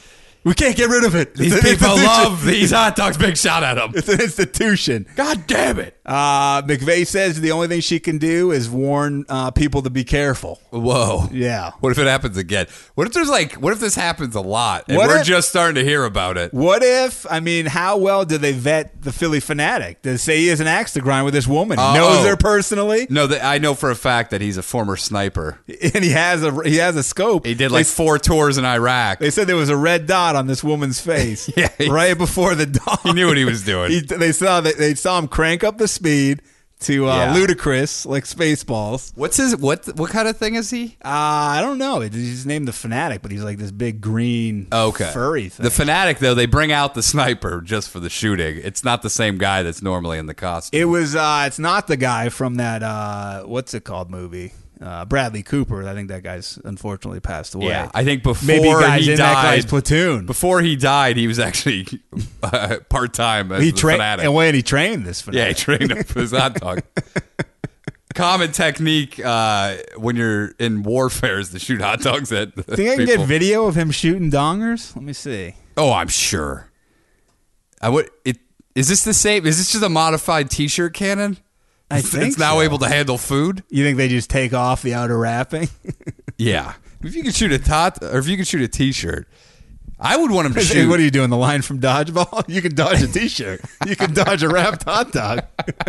We can't get rid of it. These It's an people institution. love these hot dogs. Big shot at them. It's an institution. God damn it. Uh, McVeigh says the only thing she can do is warn uh, people to be careful. Whoa. Yeah. What if it happens again? What if there's like, what if this happens a lot and What we're if- just starting to hear about it? What if, I mean, how well do they vet the Philly Fanatic? Does say he has an axe to grind with this woman? He Uh, knows oh. her personally, No, that I know for a fact that he's a former sniper. and he has a he has a scope. He did like They, four tours in Iraq. they said there was a red dot on this woman's face, Yeah, he- right before the dog. He knew what he was doing. He, they saw that they saw him crank up the speed to uh, Yeah. ludicrous, like Spaceballs. What's his what? What kind of thing is he? Uh, I don't know. He's named the Fanatic, but he's like this big green, Okay, furry thing. The Fanatic though, they bring out the sniper just for the shooting. It's not the same guy that's normally in the costume. It was. Uh, it's not the guy from that. Uh, what's it called? Movie. Uh, Bradley Cooper. I think that guy's unfortunately passed away. Yeah, I think before Maybe guys he in that guy's died, platoon. before he died, he was actually uh, part time as he the trained Fanatic. and when he trained this Yeah, he Fanatic. trained him for his hot dog. Common technique uh, when you're in warfare is to shoot hot dogs at the Think I can people. get video of him shooting dongers? Let me see. Oh, I'm sure. I would. It is this the same? Is this just a modified T-shirt cannon? I It's- think it's now so. able to handle food. You think they just take off the outer wrapping? Yeah, if you could shoot a tot, or if you could shoot a T-shirt, I would want him to Hey, shoot. what are you doing? The line from Dodgeball? You can dodge a T-shirt. You can dodge a wrapped hot dog.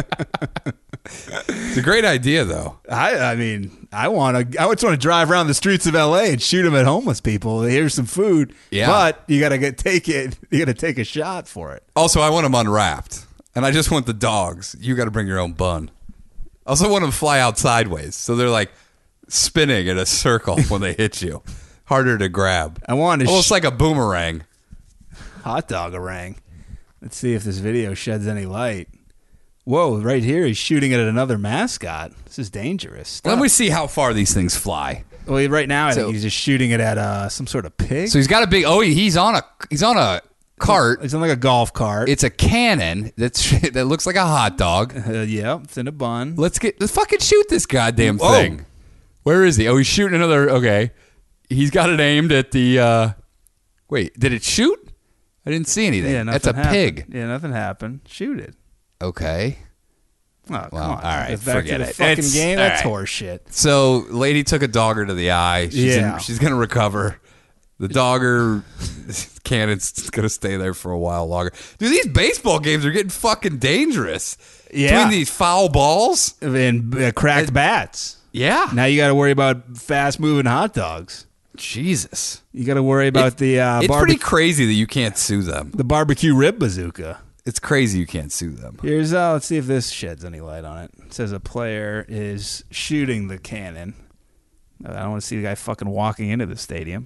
It's a great idea, though. I, I mean, I want to. I just want to drive around the streets of L A and shoot them at homeless people. Here's some food, Yeah. but you gotta get take it. You gotta take a shot for it. Also, I want them unwrapped, and I just want the dogs. You got to bring your own bun. I also want them to fly out sideways, so they're like spinning in a circle when they hit you. Harder to grab. I want to Almost sh- like a boomerang. hot dog orang. Let's see if this video sheds any light. Whoa! Right here, he's shooting at another mascot. This is dangerous stuff. Let me see how far these things fly. Well, right now, I So- think he's just shooting it at uh, some sort of pig. So he's got a big. Oh, he's on a. He's on a cart. It's on like a golf cart. It's a cannon that's that looks like a hot dog. uh, yeah, it's in a bun. Let's get. Let's fucking shoot this goddamn Whoa. thing. Where is he? Oh, he's shooting another. Okay, he's got it aimed at the. uh Wait, did it shoot? I didn't see anything. Yeah, That's nothing a happened. pig. Yeah, nothing happened. Shoot it. Okay. Oh, come Well, on. all right, It's back forget to the it. fucking It's- game. all That's right. horseshit. So, lady took a dogger to the eye. She's Yeah. in, she's gonna recover. The dogger cannon's gonna stay there for a while longer. Dude, these baseball games are getting fucking dangerous. Yeah. Between these foul balls. And uh, cracked bats. Yeah. Now you got to worry about fast moving hot dogs. Jesus. You got to worry about It- the uh, It's barbe- pretty crazy that you can't sue them. the barbecue rib bazooka. It's crazy you can't sue them. Here's uh, let's see if this sheds any light on it. It says a player is shooting the cannon. I don't want to see the guy fucking walking into the stadium.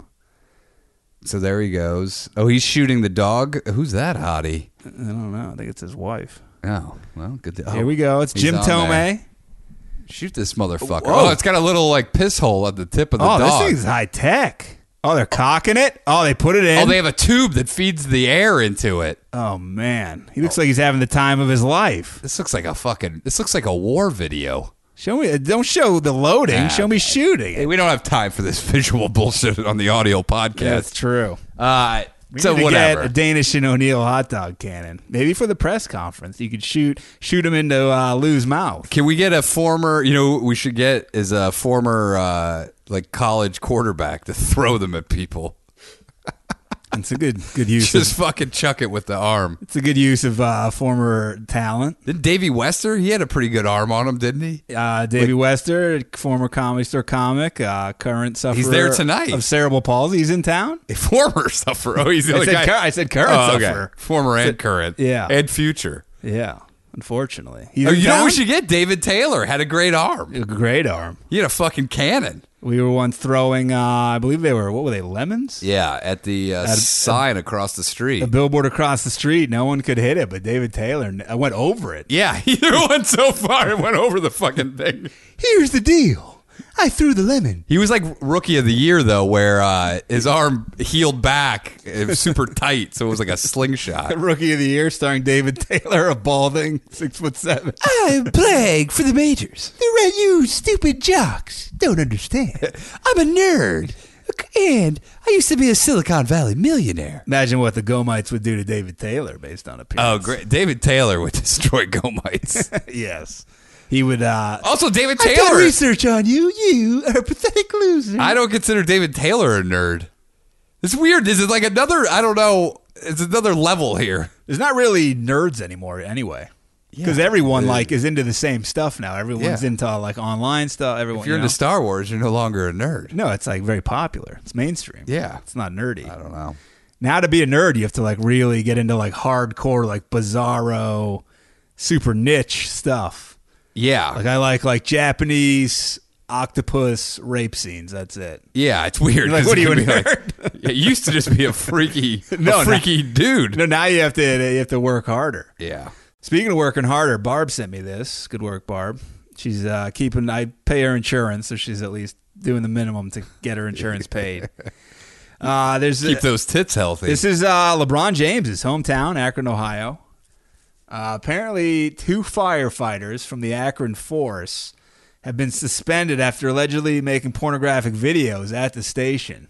So there he goes. Oh, he's shooting the dog. Who's that hottie? I don't know. I think it's his wife. Oh, well, good. To, oh, Here we go. It's he's Jim on Tomei. there. Shoot this motherfucker. Whoa. Oh, it's got a little like piss hole at the tip of the Oh, dog. this thing's high tech. Oh, they're cocking it. Oh, they put it in. Oh, they have a tube that feeds the air into it. Oh man, he looks like he's having the time of his life. This looks like a fucking. This looks like a war video. Show me. Don't show the loading. Nah, show me shooting. Hey, it. we don't have time for this visual bullshit on the audio podcast. That's true. Uh, We so need to whatever. get a Danish and O'Neill hot dog cannon. Maybe for the press conference, you could shoot shoot him into uh, Lou's mouth. Can we get a former? You know, what we should get is a former uh, like college quarterback to throw them at people. It's a good good use. Just Of, fucking chuck it with the arm. it's a good use of uh, former talent. Didn't Davey Wester? He had a pretty good arm on him, didn't he? Uh, Davey Wester, former Comedy Store comic, uh, current sufferer. He's there tonight. of cerebral palsy. He's in town. A former sufferer. Oh, he's the I only said, guy. cur- I said current Oh, okay. sufferer. Former and current. yeah. And future. Yeah, unfortunately, he's Oh, in you know what town? we should get? David Taylor had a great arm. A great arm. He had a fucking cannon. We were once throwing, uh, I believe they were, what were they, lemons? Yeah, at the uh, At a- sign across the street. A billboard across the street. No one could hit it, but David Taylor I went over it. yeah, he threw one so far it went over the fucking thing. Here's the deal. I threw the lemon. He was like rookie of the year though, where uh, his arm healed back. It was super tight, so it was like a slingshot. Rookie of the Year starring David Taylor, a balding, six foot seven. I'm playing for the majors. The red you stupid jocks don't understand. I'm a nerd. And I used to be a Silicon Valley millionaire. Imagine what the Gomites would do to David Taylor based on Oh, appearance. great. David Taylor would destroy Gomites. Yes. He would. Uh, Also, David I've done Taylor. research on you. You are a pathetic loser. I don't consider David Taylor a nerd. It's weird. Is it like another, I don't know, it's another level here. There's not really nerds anymore anyway. Because Yeah. everyone like is into the same stuff now. Everyone's Yeah. into like online stuff. Everyone, If you're you into know? Star Wars, you're no longer a nerd. No, it's like very popular. It's mainstream. Yeah. It's not nerdy. I don't know. Now to be a nerd, you have to like really get into like hardcore, like bizarro, super niche stuff. Yeah. Like I like like Japanese octopus rape scenes. That's it. Yeah, it's weird. You're like, 'cause what it are you, can a be like- Yeah, you used to just be a freaky, No, a freaky dude. No, now you have to you have to work harder. Yeah. Speaking of working harder, Barb sent me this. Good work, Barb. She's uh, keeping. I pay her insurance, so she's at least doing the minimum to get her insurance paid. Uh, there's Keep those tits healthy. This is uh, LeBron James's hometown, Akron, Ohio. Uh, apparently, two firefighters from the Akron Force have been suspended after allegedly making pornographic videos at the station.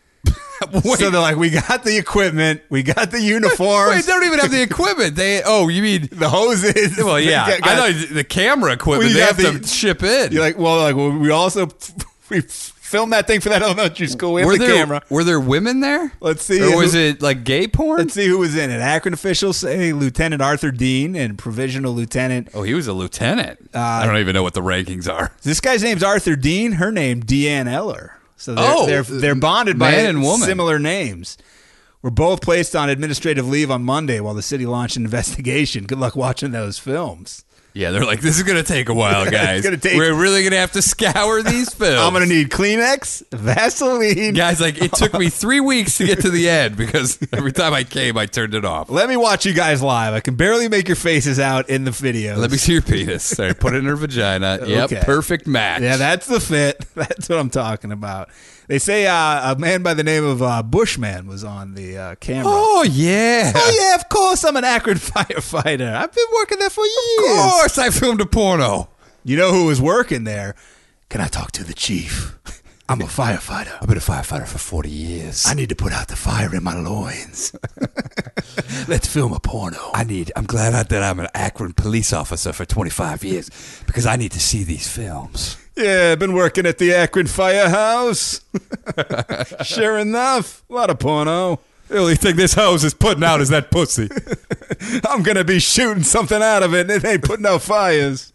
Wait. So they're like, we got the equipment, we got the uniforms, Wait, they don't even have the equipment. They oh, you mean the hoses. well, yeah. They got- I know the camera equipment. Well, you they got have to the- ship in. You're like, well, like well, we also we filmed that thing for that elementary school with were the there camera. were there women there? Let's see. Or was who- it like gay porn? Let's see who was in it. Akron officials say Lieutenant Arthur Dean and Provisional Lieutenant. Oh, he was a lieutenant. Uh, I don't even know what the rankings are. This guy's name's Arthur Dean. Her name Deanne Eller. So they're, Oh, they're they're bonded by man and woman. similar names. Were both placed on administrative leave on Monday while the city launched an investigation. Good luck watching those films. Yeah, they're like, this is going to take a while, guys. gonna take- We're really going to have to scour these films. I'm gonna need Kleenex, Vaseline. Guys, like, it took me three weeks to get to the end because every time I came, I turned it off. Let me watch you guys live. I can barely make your faces out in the videos. Let me see your penis. Sorry, put it in her vagina. Yep, Okay. perfect match. Yeah, that's the fit. That's what I'm talking about. They say uh, a man by the name of uh, Bushman was on the uh, camera. Oh, yeah. Oh, yeah, of course I'm an Akron firefighter. I've been working there for years. Of course, I filmed a porno. You know who was working there? Can I talk to the chief? I'm a firefighter. I've been a firefighter for forty years. I need to put out the fire in my loins. Let's film a porno. I need. I'm glad I, that I'm an Akron police officer for twenty-five years because I need to see these films. Yeah, I've been working at the Akron Firehouse. Sure enough, a lot of porno. The only thing this hose is putting out is that pussy. I'm going to be shooting something out of it, and it ain't putting out fires.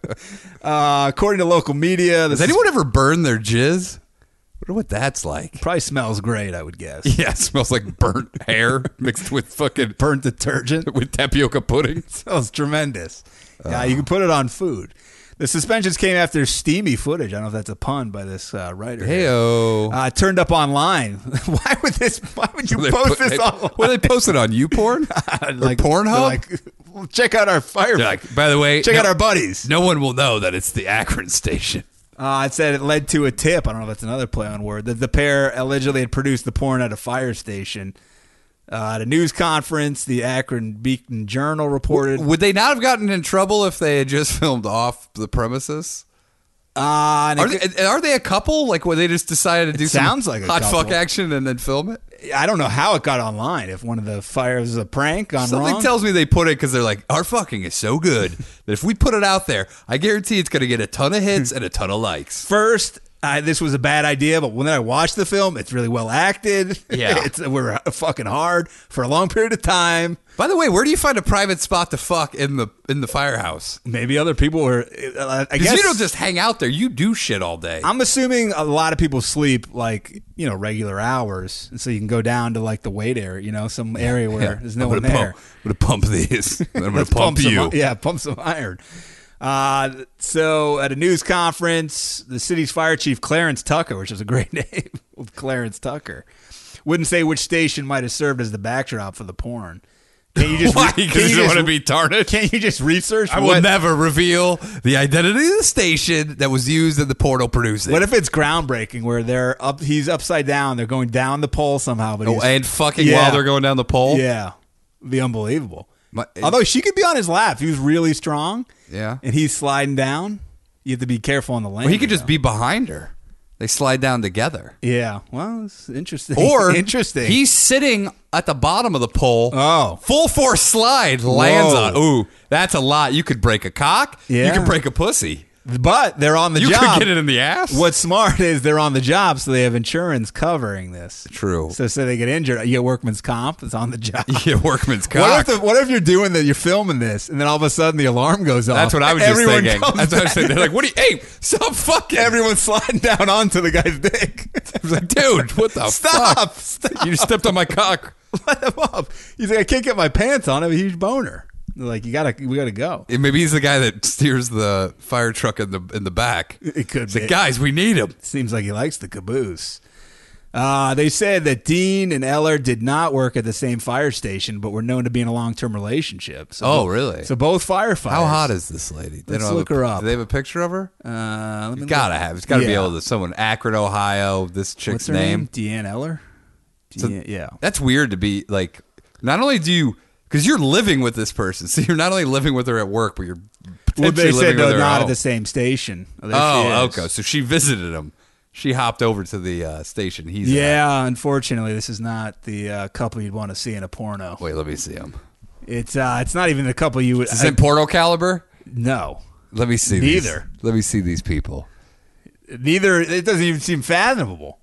Uh, according to local media, this Does anyone ever burn their jizz? I wonder what that's like. probably smells great, I would guess. Yeah, it smells like burnt hair mixed with fucking Burnt detergent. with tapioca pudding. Smells tremendous. Yeah, you can put it on food. The suspensions came after steamy footage. I don't know if that's a pun by this uh, writer. here. Heyo. Uh, turned up online. Why would this? Why would you They post put- this they- online? Well, they posted on YouPorn like or Pornhub. Like, well, check out our fire. They're like, by the way, check no, out our buddies. no one will know that it's the Akron station. Uh, it said it led to a tip. I don't know if that's another play on word. That the pair allegedly had produced the porn at a fire station. Uh, at a news conference, the Akron Beacon Journal reported. Would they not have gotten in trouble if they had just filmed off the premises? Uh, and Are it- they, are they a couple? Like, where they just decided to do sounds some like a hot couple. fuck action and then film it? I don't know how it got online. If one of the fires was a prank gone Something wrong. tells me they put it because they're like, our fucking is so good that if we put it out there, I guarantee it's going to get a ton of hits and a ton of likes. First, I, this was a bad idea, but when I watched the film, it's really well acted. Yeah. it's, we're fucking hard for a long period of time. By the way, where do you find a private spot to fuck in the in the firehouse? Maybe other people were. Uh, I Because guess you don't just hang out there; you do shit all day. I'm assuming a lot of people sleep like you know regular hours, and so you can go down to like the wait area, you know, some area where Yeah. there's no I'm one gonna there. Pump, I'm gonna pump these. I'm gonna Let's pump, some- you. yeah, pump some iron. Uh, so at a news conference, the city's fire chief Clarence Tucker, which is a great name, Clarence Tucker, wouldn't say which station might have served as the backdrop for the porn. Can you just Why? can Because you you don't just- want to be tarnished. Can't you just research? I will what, never reveal the identity of the station that was used in the porno producing. What if it's groundbreaking where they're up? He's upside down. They're going down the pole somehow. But oh, he's, and fucking Yeah. while they're going down the pole? yeah, it'd be unbelievable. My- Although she could be on his lap, if he was really strong. Yeah. and he's sliding down. You have to be careful on the lane. Or he could just be behind her. They slide down together. Yeah. Well, it's interesting. Or interesting. he's sitting at the bottom of the pole. Oh. Full force slide lands Whoa. on. Ooh, that's a lot. You could break a cock. Yeah. You could break a pussy. But they're on the You job. could get it in the ass. What's smart is they're on the job, so they have insurance covering this. True. So say they get injured, you get workman's comp. It's on the job. Yeah, workman's cock. What if, the, what if you're doing that? You're filming this, and then all of a sudden the alarm goes off. That's what I was Everyone just thinking. comes That's what I was back. thinking. They're like, what do you, hey, stop fucking. Everyone's sliding down onto the guy's dick. I was like, dude, what the Stop! fuck? Stop! You just stepped on my cock. Let him up. He's like, I can't get my pants on. I have a huge boner. They're like, you gotta, we gotta go. And maybe he's the guy that steers the fire truck in the in the back. It could He's be. like, guys, we need him. Seems like he likes the caboose. Uh, they said that Dean and Eller did not work at the same fire station, but were known to be in a long-term relationship. So Oh, really? So both firefighters. How hot is this lady? They Let's don't have look a, her up. Do they have a picture of her? Uh, let me You gotta look. have. It's gotta be Yeah. able to. Someone Akron, Ohio. This chick's What's her name? name. Deanne Eller. So Deanne, yeah. That's weird to be like. Not only do you, because you're living with this person, so you're not only living with her at work, but you're Well, potentially they said living no, with her not at at the home. same station. Oh, there she Oh, is. okay. So she visited him. She hopped over to the uh, station. He's at. Yeah, unfortunately, this is not the uh, couple you'd want to see in a porno. Wait, let me see him. It's uh, it's not even the couple you would. Is it porno caliber? no, Let me see. Neither. These. Let me see these people. neither. It doesn't even seem fathomable.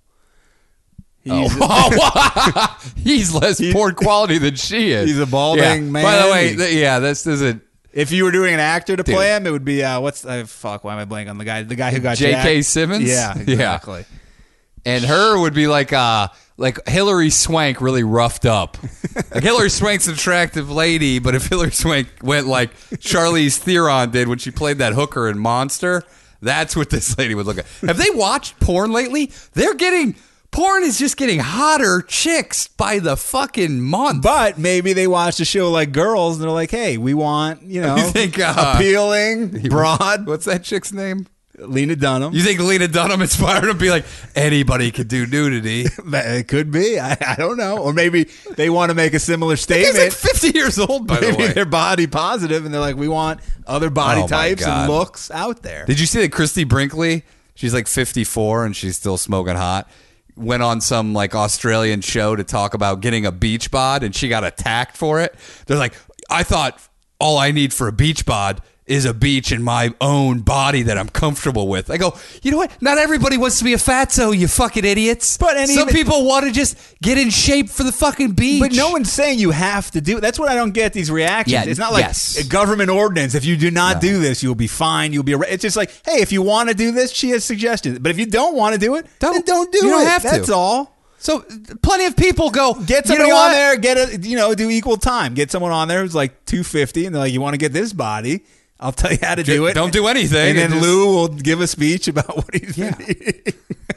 He's, Oh, he's less poor quality than she is. He's a balding Yeah. man. By the way, He- th- yeah, this isn't if you were doing an actor to Dude. play him, it would be uh, what's uh, fuck? Why am I blanking on the guy? The guy who got J K jacked? Simmons? Yeah, Yeah. exactly. and her would be like uh like Hillary Swank really roughed up. Like Hillary Swank's an attractive lady, but if Hillary Swank went like Charlize Theron did when she played that hooker in Monster, that's what this lady would look at. Have they watched porn lately? They're getting porn is just getting hotter chicks by the fucking month. But maybe they watched a show like Girls, and they're like, "Hey, we want you know You think, uh, appealing, broad." What's that chick's name? Lena Dunham. You think Lena Dunham inspired him to be like, anybody could do nudity? It could be. I, I don't know. Or maybe they want to make a similar He's statement. like fifty years old, by the Maybe way. they're body positive, and they're like, we want other body Oh, my types God. and looks out there. Did you see that Christy Brinkley, she's like fifty-four and she's still smoking hot, went on some like Australian show to talk about getting a beach bod and she got attacked for it? They're like, I thought all I need for a beach bod is a beach in my own body that I'm comfortable with. I go, you know what? Not everybody wants to be a fatso, you fucking idiots. But and some even- people want to just get in shape for the fucking beach. But no one's saying you have to do it. That's what I don't get, these reactions. Yeah, It's not like yes. a government ordinance. If you do not do this, you'll be fined. You'll be arrested. It's just like, hey, if you want to do this, she has suggestions. But if you don't want to do it, Don't- then don't do you it. don't have to. That's all. So plenty of people go, Get you somebody know on what? there. Get a you know do equal time. Get someone on there who's like two fifty, and they're like, you want to get this body? I'll tell you how to do it. Don't do anything. And then and just- Lou will give a speech about what he's Yeah. eating.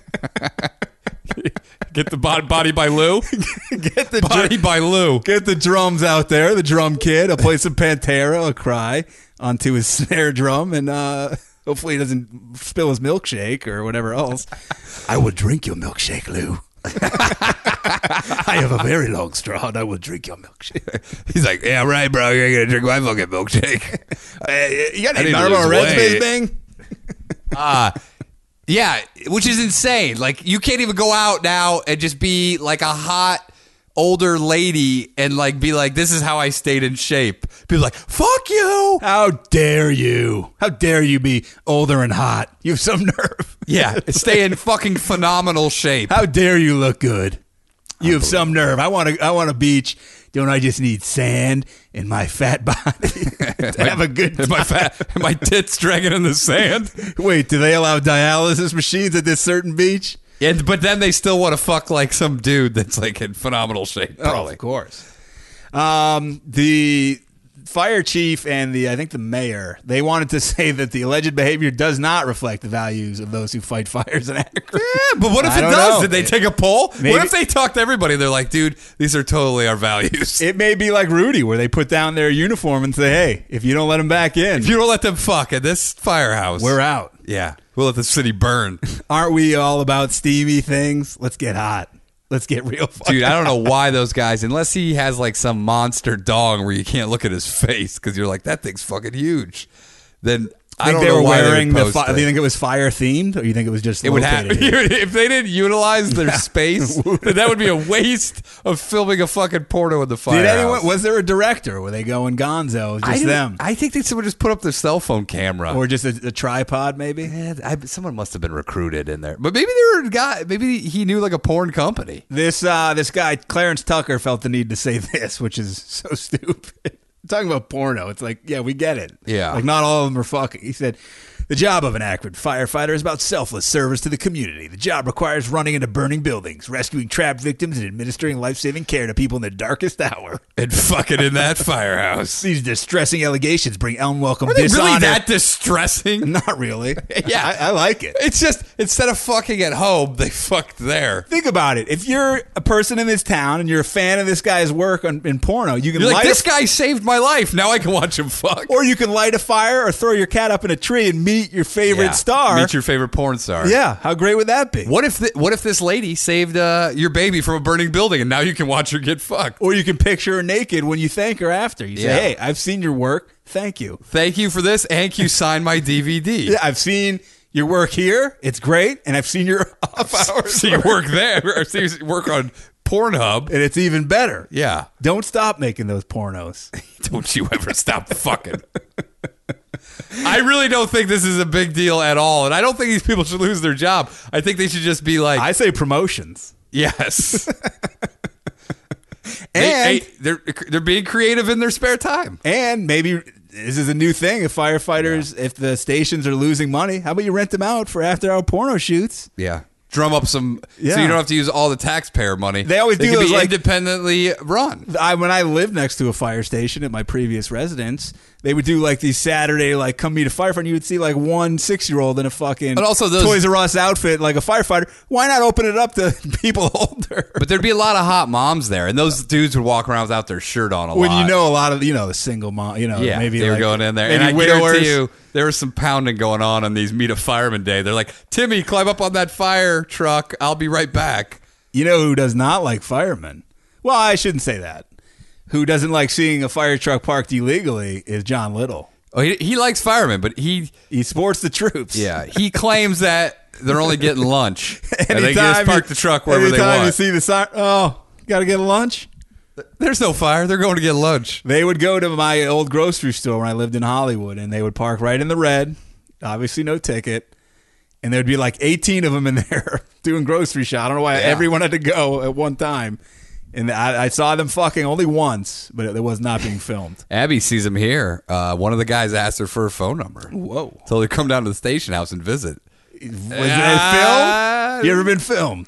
Get the bod- body by Lou. Get the Body by Lou. Get the drums out there. The drum kid. I'll play some Pantera. I'll cry onto his snare drum, and uh, hopefully he doesn't spill his milkshake or whatever else. I will drink your milkshake, Lou. I have a very long straw, and I will drink your milkshake. He's like, yeah, right, bro. You're gonna drink my fucking milkshake. Hey, you got I any need to Marlboro lose Red weight. Space Bang? Uh yeah, which is insane. Like, you can't even go out now and just be like a hot older lady and like be like, this is how I stayed in shape. People like, fuck you. How dare you? How dare you be older and hot? You have some nerve. Yeah, stay in fucking phenomenal shape. How dare you look good? You have some nerve. I want to. I want a beach. Don't I just need sand in my fat body to have a good Am time? my fat? Am my tits dragging in the sand? Wait, do they allow dialysis machines at this certain beach? And but then they still want to fuck like some dude that's like in phenomenal shape. Oh, Probably. of course. Um, the fire chief and the I think the mayor, they wanted to say that the alleged behavior does not reflect the values of those who fight fires in Akron. Yeah, but what if I it don't does? know. Did they take a poll? Maybe- What if they talk to everybody? They're like, dude, these are totally our values. It may be like Rudy, where they put down their uniform and say, "Hey, if you don't let them back in, If you don't let them fuck at this firehouse, we're out." yeah, we'll let the city burn. Aren't we all about steamy things? Let's get hot. Let's get real fucking Dude, I don't know why those guys, unless he has like some monster dong where you can't look at his face because you're like, that thing's fucking huge. Then I Think don't they know were why wearing they the. would Fi- post do you it. think it was fire themed, or you think it was just It would have located? if they didn't utilize their space. That would be a waste of filming a fucking porno in the firehouse. Did anyone? Was there a director? Were they going Gonzo? I Just didn't- them, I think they would just put up their cell phone camera. or just a, a tripod, maybe? Eh, I, someone must have been recruited in there, but maybe they were a guy. Maybe he knew like a porn company. This uh, this guy Clarence Tucker felt the need to say this, which is so stupid. Talking about porno, it's like, yeah, we get it. Yeah. Like, not all of them are fucking. He said, the job of an accurate firefighter is about selfless service to the community. The job requires running into burning buildings, rescuing trapped victims, and administering life-saving care to people in their darkest hour. And fucking in that firehouse. These distressing allegations bring unwelcome Are they dishonor. really that distressing? Not really. Yeah. I, I like it. It's just instead of fucking at home, they fucked there. Think about it. If you're a person in this town and you're a fan of this guy's work on, in porno, you can You're like, light this a, guy saved my life. Now I can watch him fuck. or you can light a fire or throw your cat up in a tree and meet your favorite Yeah. star. Meet your favorite porn star. Yeah, how great would that be? What if th- what if this lady saved uh, your baby from a burning building and now you can watch her get fucked? Or you can picture her naked when you thank her after. You say, Yeah. hey, I've seen your work. Thank you. Thank you for this, and can you sign my D V D? Yeah, I've seen your work here. It's great. And I've seen your off hours. See your work there. Or see your work on Pornhub. And it's even better. Yeah. Don't stop making those pornos. Don't you ever stop fucking. I really don't think this is a big deal at all, and I don't think these people should lose their job. I think they should just be like, I say promotions. yes. And They- they- they're they're being creative in their spare time. and maybe this is a new thing. If firefighters, if the stations are losing money, how about you rent them out for after hour porno shoots? Yeah. Drum up some, Yeah. so you don't have to use all the taxpayer money. They always do can those, be like- independently run. I, when I lived next to a fire station at my previous residence, they would do like these Saturday, like, come meet a firefighter. And you would see like one six year old in a fucking And also those- Toys R Us outfit, like a firefighter. Why not open it up to people older? But there'd be a lot of hot moms there, and those dudes would walk around without their shirt on a When lot. you know a lot of, you know, the single mom, you know, Yeah, maybe they were like, going in there, maybe and I widowers. guarantee you there was some pounding going on on these Meet a Fireman Day. They're like, Timmy, climb up on that fire truck. I'll be right back. You know who does not like firemen? Well, I shouldn't say that. Who doesn't like seeing a fire truck parked illegally is John Little. Oh, he, he likes firemen, but he, He supports the troops. yeah, he claims that they're only getting lunch, and they Anytime just park you- the truck wherever they anytime want. you see the sign, oh, got to get a lunch. There's no fire. They're going to get lunch. They would go to my old grocery store when I lived in Hollywood, and they would park right in the red. Obviously, no ticket. And there'd be like eighteen of them in there doing grocery shop. I don't know why Yeah. everyone had to go at one time. And I, I saw them fucking only once, but it was not being filmed. Abby sees him here. Uh, one of the guys asked her for her phone number. Whoa. So they come down to the station house and visit. Was Ah. it filmed? You ever been filmed?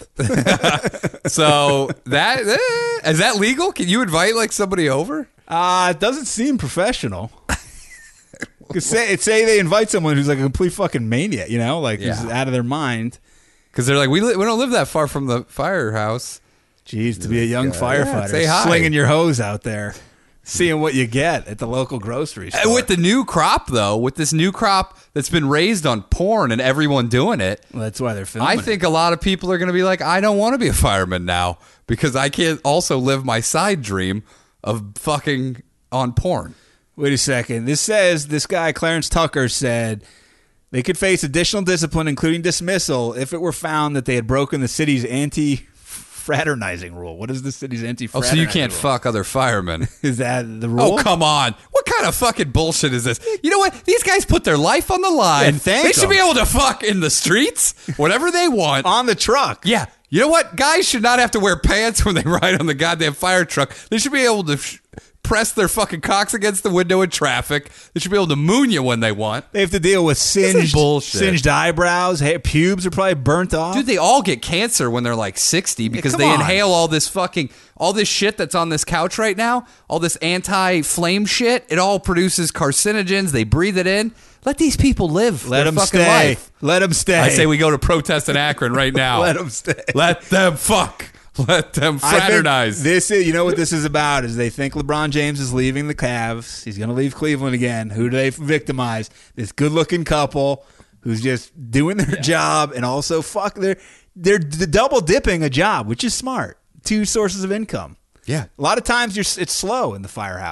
So that eh, is that legal? Can you invite like somebody over? Uh, it doesn't seem professional. Cause say, say they invite someone who's like a complete fucking maniac, you know, like who's Yeah. out of their mind. Because they're like, we li- we don't live that far from the firehouse. Jeez, to be a young Yeah, firefighter, say hi. slinging your hose out there, seeing what you get at the local grocery store. And with the new crop, though, with this new crop that's been raised on porn and everyone doing it, Well, that's why they're filming. I it. think a lot of people are going to be like, I don't want to be a fireman now because I can't also live my side dream of fucking on porn. Wait a second. This says this guy Clarence Tucker said they could face additional discipline, including dismissal, if it were found that they had broken the city's anti-fraternizing rule. What is the city's Oh, anti-fraternizing so you can't rule? fuck other firemen. Is that the rule? Oh, come on. What kind of fucking bullshit is this? You know what? These guys put their life on the line. And thank they should them. be able to fuck in the streets, whatever they want. On the truck. Yeah. You know what? Guys should not have to wear pants when they ride on the goddamn fire truck. They should be able to sh- press their fucking cocks against the window in traffic. They should be able to moon you when they want. They have to deal with is singed, bullshit. singed eyebrows. Hair, pubes are probably burnt off. Dude, they all get cancer when they're like sixty because come they on. inhale all this fucking, all this shit that's on this couch right now, all this anti-flame shit. It all produces carcinogens. They breathe it in. Let these people live Let their them fucking stay. life. Let them stay. I say we go to protest in Akron right now. Let them stay. Let them fuck. Let them I think fraternize. This is, you know what this is about? Is they think LeBron James is leaving the Cavs. He's going to leave Cleveland again. Who do they victimize? This good-looking couple who's just doing their job and also fuck. They're they're d- double dipping a job, which is smart. Two sources of income. Yeah. A lot of times you're, it's slow in the firehouse.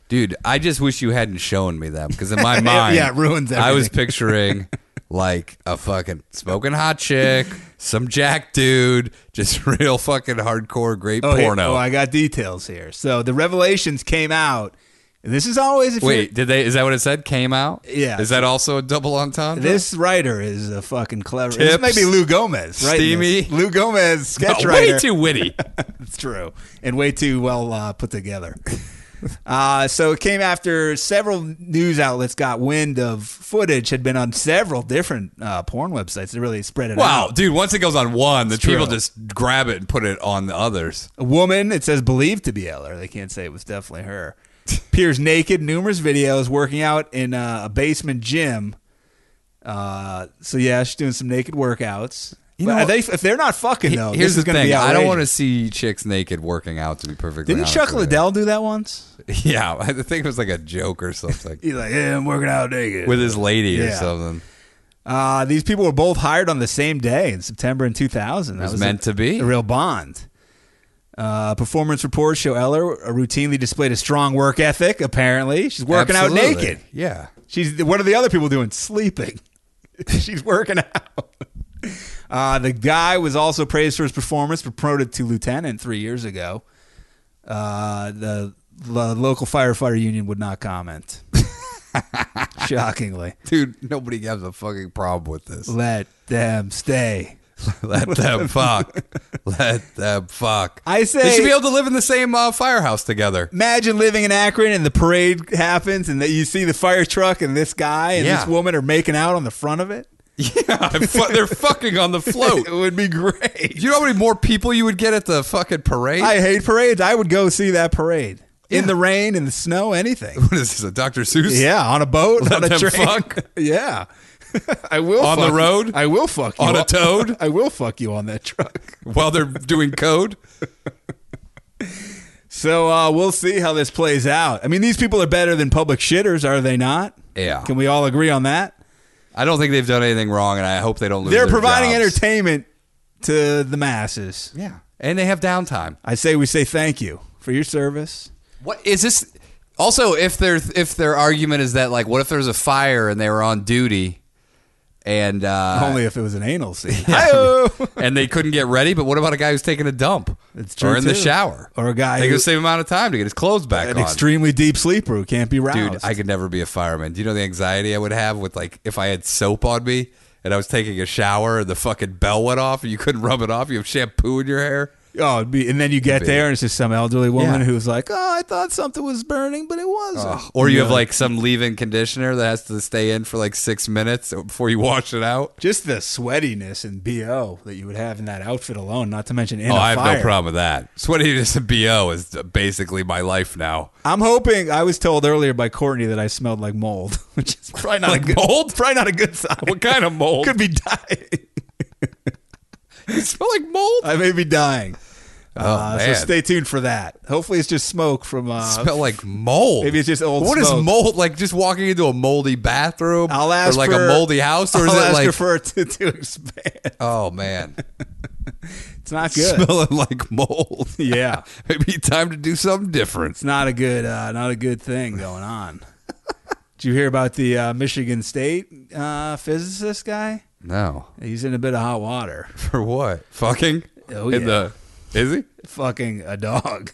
Dude, I just wish you hadn't shown me them because in my mind, Yeah, it ruins I was everything. picturing like a fucking smoking hot chick, some jack dude, just real fucking hardcore great Oh, here- porno. oh, I got details here. So the revelations came out. And this is always if Wait, you're- did they? Is that what it said? Came out? Yeah. Is that also a double entendre? This writer is a fucking clever. This Tips. may be Lou Gomez, right? Steamy. Lou Gomez, No, sketch writer. way too witty. It's true, and way too well uh, put together. Uh, so it came after several news outlets got wind of footage had been on several different uh, porn websites to really spread it Wow, out. dude! Once it goes on one, the It's people true. just grab it and put it on the others. A woman, it says believed to be Eller. They can't say it was definitely her. Appears naked, numerous videos working out in uh, a basement gym. Uh, so yeah, she's doing some naked workouts. You But know are what? they, if they're not fucking though, Here's this is the going to thing: be I don't want to outrageous. see chicks naked working out. To be perfectly Didn't honest Chuck with you. Liddell do that once? Yeah, I think it was like a joke or something He's like, yeah, I'm working out naked with his lady or Yeah. something. Uh, these people were both hired on the same day in September in two thousand. That was was meant a, to be. a real bond. Uh, performance reports show Eller routinely displayed a strong work ethic. Apparently, she's working Absolutely. out naked. Yeah. She's what are the other people doing? Sleeping. She's working out. Uh, the guy was also praised for his performance, promoted to lieutenant three years ago. Uh, the, the local firefighter union would not comment. Shockingly, Dude, nobody has a fucking problem with this. let them stay. Let them fuck. Let them fuck. I say- they should be able to live in the same uh, firehouse together. Imagine living in Akron and the parade happens and that you see the fire truck and this guy and Yeah. this woman are making out on the front of it. Yeah, fu- they're fucking on the float. It would be great. You know how many more people you would get at the fucking parade? I hate parades. I would go see that parade in Yeah. the rain, in the snow, anything. What is this, a Doctor Seuss? Yeah, on a boat, Let on a them train. fuck? Yeah, I will On fuck the road? I will fuck you On a toad? I will fuck you on that truck. While they're doing code? So uh, we'll see how this plays out. I mean, these people are better than public shitters, are they not? Yeah. Can we all agree on that? I don't think they've done anything wrong, and I hope they don't lose They're their providing jobs. entertainment to the masses. Yeah. And they have downtime. I say we say thank you for your service. What is this? Also, if their if their argument is that, like, what if there's a fire and they were on duty and uh, Only if it was an anal scene. Hi-yo! and they couldn't get ready? But what about a guy who's taking a dump? It's true, Or in the too. shower? Or a guy taking who- the same amount of time to get his clothes back An on. extremely deep sleeper who can't be roused. Dude, I could never be a fireman. Do you know the anxiety I would have with, like, if I had soap on me and I was taking a shower and the fucking bell went off and you couldn't rub it off? You have shampoo in your hair? Oh, it'd be, and then you get be. there and it's just some elderly woman Yeah. who's like, "Oh, I thought something was burning, but it wasn't." Or you know, have, like, some leave-in conditioner that has to stay in for, like, six minutes before you wash it out? just the sweatiness and B O that you would have in that outfit alone, not to mention in Oh, a I have fire. no problem with that. Sweatiness and B O is basically my life now. I'm hoping. I was told earlier by Courtney that I smelled like mold, which is probably not Like a good, mold? Probably not a good sign. What kind of mold? Could be dying. You smell like mold? I may be dying. Oh, Uh, so man. stay tuned for that. Hopefully, it's just smoke from. Uh, smell like mold. Maybe it's just old What is smoke. mold? Like just walking into a moldy bathroom? I'll ask or like for, a moldy house? Or I'll is it ask like her for it to, to expand. oh man. It's not good. Smelling like mold. Yeah. Maybe time to do something different. It's not a good, uh, not a good thing going on. Did you hear about the uh, Michigan State uh, physicist guy? No. He's in a bit of hot water. For what? Fucking? Oh, In yeah. the is he? Fucking a dog.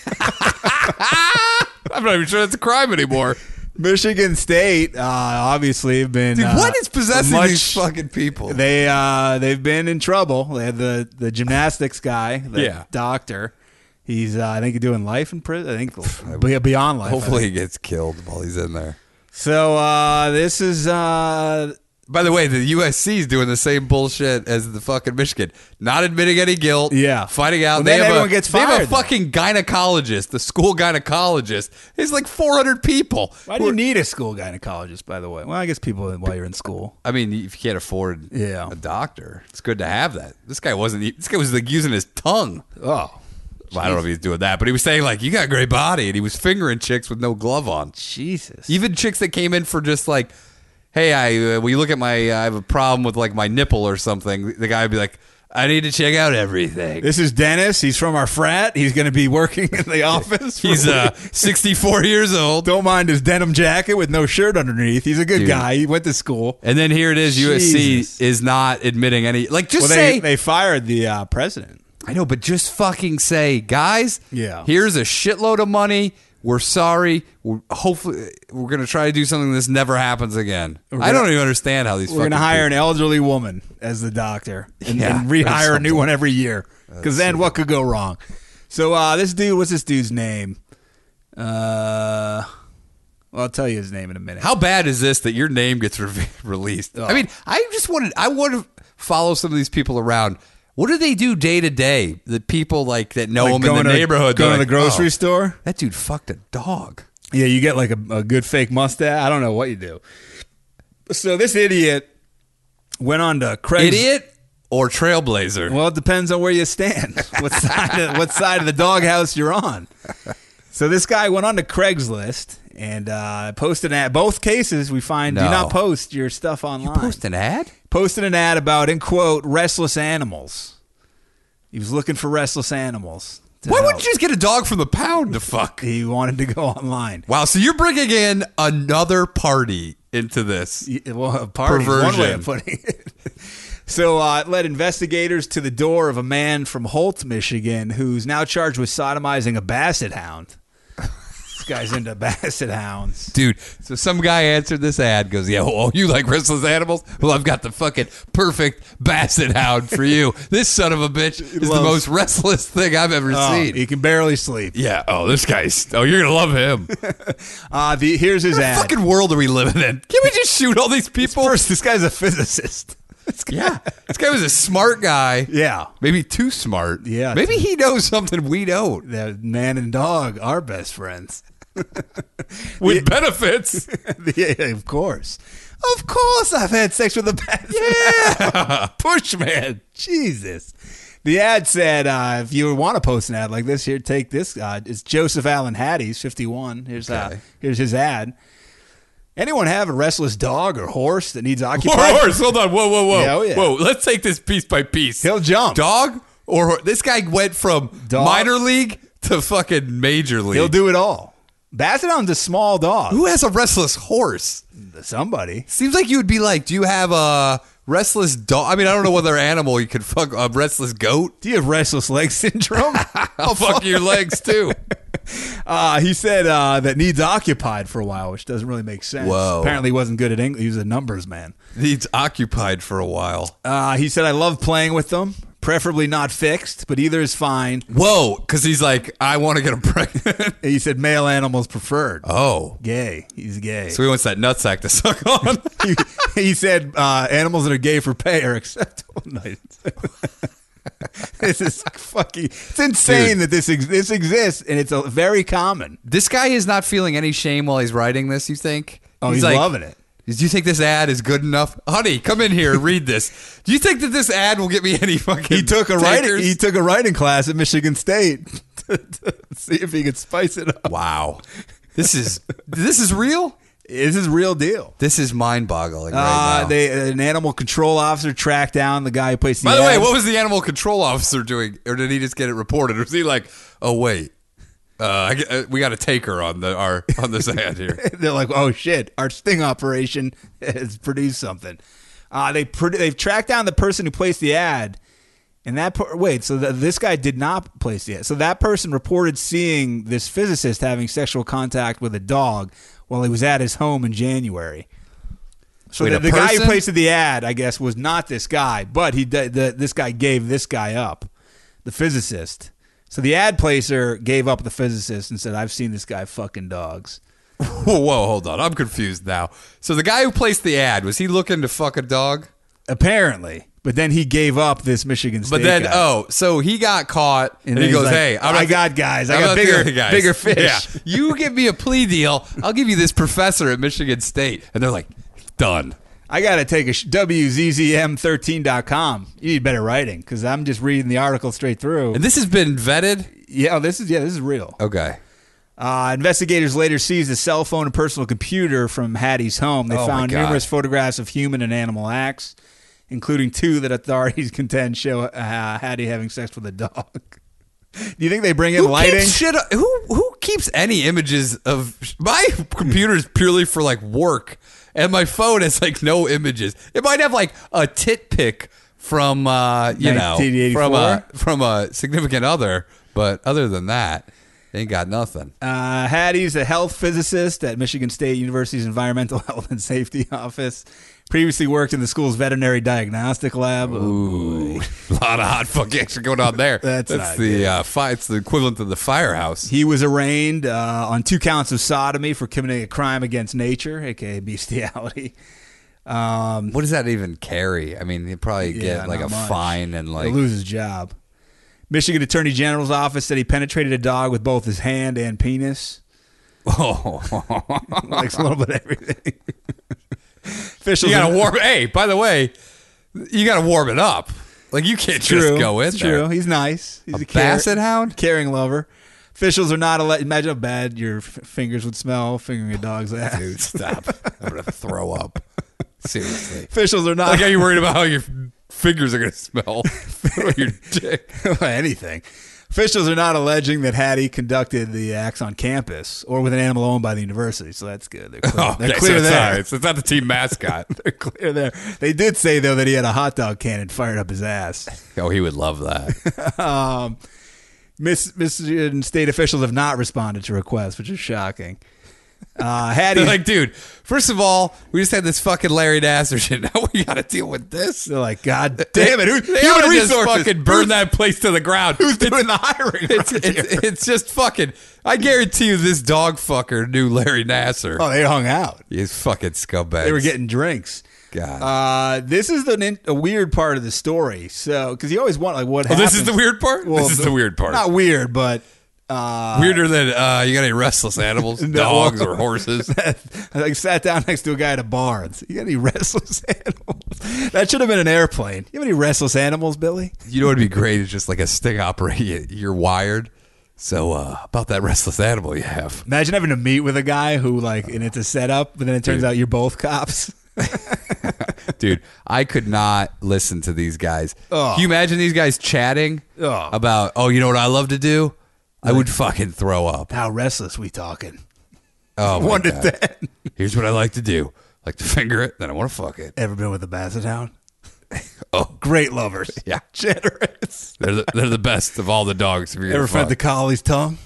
I'm not even sure that's a crime anymore. Michigan State, uh, obviously, have been. Dude, uh, what is possessing much- these fucking people? They uh, they've been in trouble. They had the the gymnastics guy, the Yeah. doctor. He's uh, I think doing life in prison. I think be- beyond life. I Hopefully think. he gets killed while he's in there. So uh, this is uh, By the way, the U S C is doing the same bullshit as the fucking Michigan. Not admitting any guilt. Yeah. Fighting out. Well, they then have everyone a, gets They have a fired, though. fucking gynecologist, the school gynecologist. It's like four hundred people. why do you need a school gynecologist? By the way, well, I guess people while you're in school. I mean, if you can't afford Yeah. a doctor, it's good to have that. This guy wasn't. e, This guy was like using his tongue. Oh, Well, I don't know if he's doing that, but he was saying like, "You got a great body," and he was fingering chicks with no glove on. Jesus. Even chicks that came in for just like, hey, I uh, will you look at my, uh, I have a problem with like my nipple or something. The guy would be like, I need to check out everything. This is Dennis. He's from our frat. He's going to be working in the office. for He's a uh, week. sixty-four years old. Don't mind his denim jacket with no shirt underneath. He's a good Dude. guy. He went to school. And then here it is, U S C Jesus. is not admitting any. Like, just Well, say. they, they fired the uh, president. I know, but just fucking say, guys, Yeah. here's a shitload of money. We're sorry. We're hopefully we're gonna try to do something this never happens again. We're I don't gonna- even understand how these. We're going to fucking hire an people- elderly woman as the doctor and, Yeah, and or rehire a new something. one every year. Because then what could go wrong? So uh, this dude, what's this dude's name? Uh, well, I'll tell you his name in a minute. How bad is this that your name gets re- released? Oh. I mean, I just wanted. I want to follow some of these people around. What do they do day to day? The people like that know Like them in going the to- neighborhood. going they're to the like, grocery "Oh, store? That dude fucked a dog. Yeah, you get like a, a good fake mustache. I don't know what you do. So this idiot went on to Craig's. Idiot or trailblazer? Well, it depends on where you stand. What side? Of, what side of the doghouse you're on? So this guy went on to Craigslist and uh, posted an ad. Both cases we find do No. not post your stuff online. Post an ad? Posted an ad about, in quote, restless animals. He was looking for restless animals. to Why help. wouldn't you just get a dog from the pound to fuck? He wanted to go online. Wow, so you're bringing in another party into this. Y- Well, a party is one way of putting it. So uh, it led investigators to the door of a man from Holt, Michigan, who's now charged with sodomizing a basset hound. This guy's into basset hounds. Dude, so some guy answered this ad, goes, yeah, oh, you like restless animals? Well, I've got the fucking perfect basset hound for you. This son of a bitch is the loves- most restless thing I've ever Oh, seen. he can barely sleep. Yeah, oh, this guy's, oh, you're going to love him. Uh, the, here's his What ad. fucking world are we living in? Can we just shoot all these people? First, this guy's a physicist. This guy- Yeah, this guy was a smart guy. Yeah. Maybe too smart. Yeah. Maybe he knows something we don't. The man and dog are best friends. With benefits. Yeah, of course. Of course I've had sex with a basset Yeah. Push man. Jesus. The ad said, uh, if you want to post an ad like this, here, take this. Uh, it's Joseph Allen Hattie. He's fifty-one. Here's, uh, Okay. here's his ad. Anyone have a restless dog or horse that needs occupied? Horse, hold on. Whoa, whoa, whoa. Yeah, oh, yeah. Whoa, let's take this piece by piece. He'll jump. Dog or hor- this guy went from Dog. minor league to fucking major league. He'll do it all. Basset Hound's a small dog. Who has a restless horse? Somebody. Seems like you would be like, do you have a restless dog? I mean, I don't know what other animal you could fuck. A restless goat? Do you have restless leg syndrome? I'll fuck your legs too. Uh, he said uh, that needs occupied for a while, which doesn't really make sense. Whoa. Apparently, he wasn't good at English. He was a numbers man. Needs occupied for a while. Uh, he said, I love playing with them, preferably not fixed, but either is fine. Whoa, because he's like, I want to get him pregnant. He said, male animals preferred. Oh. Gay. He's gay. So he wants that nutsack to suck on. he, he said, uh, animals that are gay for pay are acceptable. This is fucking. It's insane Dude. that this ex- this exists, and it's a, very common. This guy is not feeling any shame while he's writing this, you think? Oh, he's like, loving it. Do you think this ad is good enough? Honey, come in here and read this. Do you think that this ad will get me any fucking He took a writing. takers? He took a writing class at Michigan State to, to see if he could spice it up. Wow. This is this is real? This is real deal. This is mind-boggling right Uh, now. they an animal control officer tracked down the guy who placed the By the way, ad. what was the animal control officer doing? Or did he just get it reported? Or was he like, oh, wait, uh, I, get- uh, we got to take her on the our on this ad here. They're like, oh shit, our sting operation has produced something. Uh, they pro- they've tracked down the person who placed the ad, and that per- wait, so th- this guy did not place the ad. So that person reported seeing this physicist having sexual contact with a dog while he was at his home in January. So Wait, the, a the guy who person? placed the ad, I guess, was not this guy, but he d- the, this guy gave this guy up, the physicist. So the ad placer gave up the physicist and said, "I've seen this guy fucking dogs." Whoa, whoa, hold on. I'm confused now. So the guy who placed the ad, was he looking to fuck a dog? Apparently, but then he gave up this Michigan State But then, guy. oh, so he got caught, and, then he he's goes, like, "Hey, I'm I not- got guys. I I'm got not the bigger, other guys. bigger fish." Yeah, you give me a plea deal, I'll give you this professor at Michigan State." And they're like, "Done." I got to take a sh- W Z Z M thirteen dot com. You need better writing because I'm just reading the article straight through. And this has been vetted. Yeah, oh, this is yeah, this is real. Okay. Uh, investigators later seized a cell phone and personal computer from Hattie's home. They Oh, my found God. numerous photographs of human and animal acts. including two that authorities contend show uh, Hattie having sex with a dog. Do you think they bring in Who lighting? keeps shit? Who who keeps any images of my computer is purely for like work, and my phone has like no images. It might have like a tit pic from uh, you know nineteen eighty-four? from a from a significant other, but other than that, they ain't got nothing. Uh, Hattie's a health physicist at Michigan State University's Environmental Health and Safety Office. Previously worked in the school's veterinary diagnostic lab. Ooh, a lot of hot fucking action going on there. That's That's not the good. uh, fi- It's the equivalent to the firehouse. He was arraigned uh, on two counts of sodomy for committing a crime against nature, aka bestiality. Um, What does that even carry? I mean, he'd probably get yeah, like a not much. fine and like. He'll lose his job. Michigan Attorney General's office said he penetrated a dog with both his hand and penis. Oh, Likes a little bit of everything. Officials you gotta in- warm. Hey, by the way, you gotta warm it up. Like you can't True. just go in It's there. True. He's nice. He's a, A care- basset hound? caring lover. Officials are not allowed. Imagine how bad your f- fingers would smell fingering a dog's ass. Dude, stop! I'm gonna throw up. Seriously. Officials are not Like, are you worried about how your fingers are gonna smell? your dick. anything. Officials are not alleging that Hattie conducted the acts on campus or with an animal owned by the university, so that's good. They're clear, Oh, they're okay, clear so it's there. not, it's, it's not the team mascot. They're clear there. They did say though that he had a hot dog cannon fired up his ass. Oh, he would love that. Um, Miss, Michigan state officials have not responded to requests, which is shocking. Uh, Hattie, They're like, dude, first of all, we just had this fucking Larry Nassar shit. Now we got to deal with this. they're like, God damn it! Who, They human oughta just resources. fucking burn Who's- that place to the ground. Who's doing the hiring? It's, around it's, here? it's just fucking. I guarantee you, this dog fucker knew Larry Nassar. Oh, they hung out. He's fucking scumbags. They were getting drinks. God. Uh, this is the a weird part of the story. So, because you always want like what oh, happens. this is the weird part. Well, this is the weird part. Not weird, but uh, Weirder than uh, you got any restless animals, No. dogs or horses? I like sat down next to a guy at a bar and said, "You got any restless animals?" That should have been an airplane. You have any restless animals, Billy? You know what'd be great is just like a sting operator. You're wired. So uh, about that restless animal you have. Imagine having to meet with a guy who like, and it's a setup, but then it turns Dude. out you're both cops. Dude, I could not listen to these guys. Ugh. Can you imagine these guys chatting Ugh. about, oh, you know what I love to do? I would fucking throw up. How restless we talking? Oh, my One to God. ten. Here's what I like to do. I like to finger it, then I want to fuck it. Ever been with a basset hound? Oh, Great lovers. yeah. Generous. They're the, they're the best of all the dogs. If you're Ever gonna fed fuck. the collie's tongue?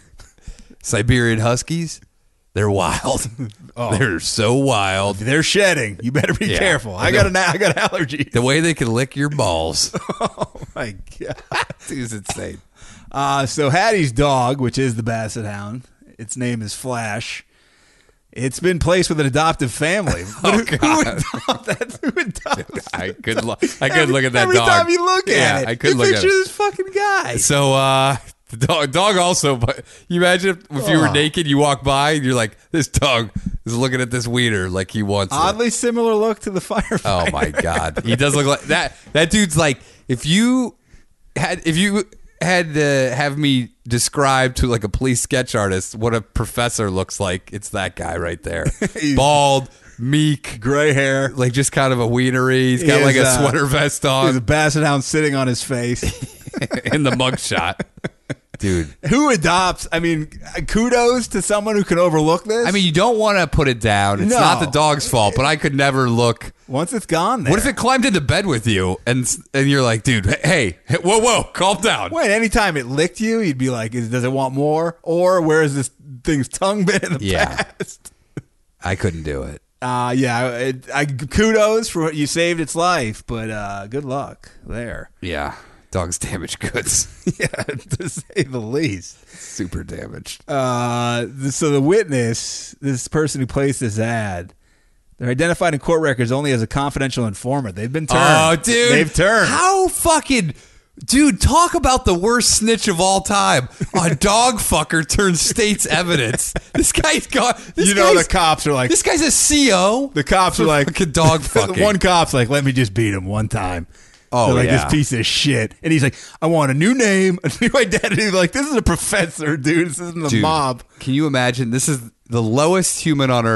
Siberian Huskies, they're wild. Oh. They're so wild. They're shedding. You better be Yeah. careful. I got an I got allergies. The way they can lick your balls Oh my god. is insane. Uh, so Hattie's dog, which is the basset hound, its name is Flash. It's been placed with an adoptive family. But who, who God. adopt, that's who adopts. I could look. I could Every- lould at that every dog. time you look yeah, at it, I could you look at picture it. this fucking guy. So, uh, the dog, dog also. But you imagine if, if you were Oh. naked, you walk by, and you're like, this dog is looking at this wiener like he wants it. Oddly similar look to the firefighter. Oh my god, he does look like that. That dude's like, if you had, if you had to have me describe to like a police sketch artist what a professor looks like, it's that guy right there, bald, meek, Gray hair. like just kind of a wienery. He's got He like is, a uh, sweater vest There's a on basset hound sitting on his face. in the mugshot, dude. Who adopts? I mean, kudos to someone who can overlook this. I mean, you don't want to put it down. It's No. not the dog's fault, but I could never look. once it's gone there. What if it climbed into bed with you and and you're like, dude, hey, hey, whoa, whoa, calm down. Wait, anytime it licked you, you'd be like, is, does it want more? Or where has this thing's tongue been in the Yeah. past? I couldn't do it. Uh, yeah, it, I, kudos for what you saved its life, but uh, good luck there. Yeah, dog's damaged goods. Yeah, to say the least. Super damaged. Uh, th- so the witness, this person who placed this ad, they're identified in court records only as a confidential informant. They've been turned. Oh, dude. They've turned. How fucking... Dude, talk about the worst snitch of all time. A dog fucker turns state's evidence. This guy's got... This you know the guy's- cops are like, This guy's a C O. the cops are like, fucking dog fucking. one cop's like, let me just beat him one time. Oh, They're like, yeah. this piece of shit. And he's like, I want a new name, a new identity. Like, this is a professor, dude. This isn't the Dude, mob. Can you imagine? This is the lowest human on earth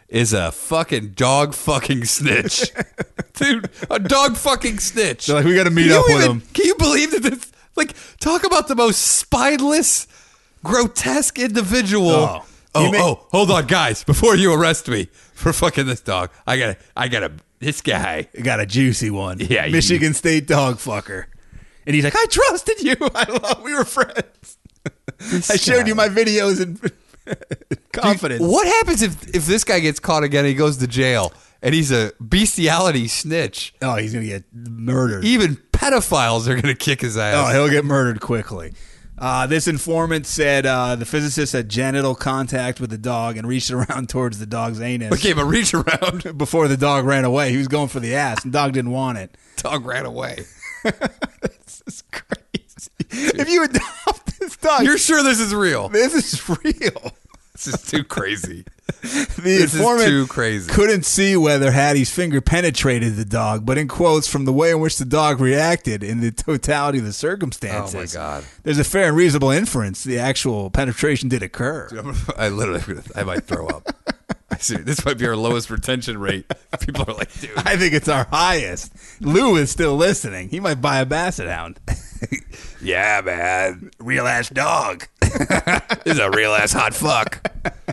is a fucking dog fucking snitch. Dude, a dog fucking snitch. They're like, we got to meet Can up you with even- him. Can you believe that this, like, talk about the most spineless, grotesque individual. Oh. Oh, You may- oh, hold on, guys. Before you arrest me for fucking this dog, I gotta, I gotta, this guy. I got a juicy one. Yeah, you- Michigan State dog fucker. And he's like, I trusted you. I love, we were friends. I showed guy. you my videos and confidence. What happens if, if this guy gets caught again and he goes to jail and he's a bestiality snitch? Oh, he's going to get murdered. Even pedophiles are gonna kick his ass. Oh, he'll get murdered quickly. Uh, this informant said uh, the physicist had genital contact with the dog and reached around towards the dog's anus Became a reach around. before the dog ran away. He was going for the ass, and the dog didn't want it. Dog ran away. This is crazy. If you adopt this dog, You're sure this is real? this is real. This is too crazy. The This is informant too crazy. couldn't see whether Hattie's finger penetrated the dog, but in quotes, from the way in which the dog reacted in the totality of the circumstances, Oh, my God. there's a fair and reasonable inference the actual penetration did occur. I literally, I might throw up. I see, this might be our lowest retention rate. People are like, dude. I think it's our highest. Lou is still listening. He might buy a basset hound. Yeah, man. Real ass dog. This is a real ass hot fuck.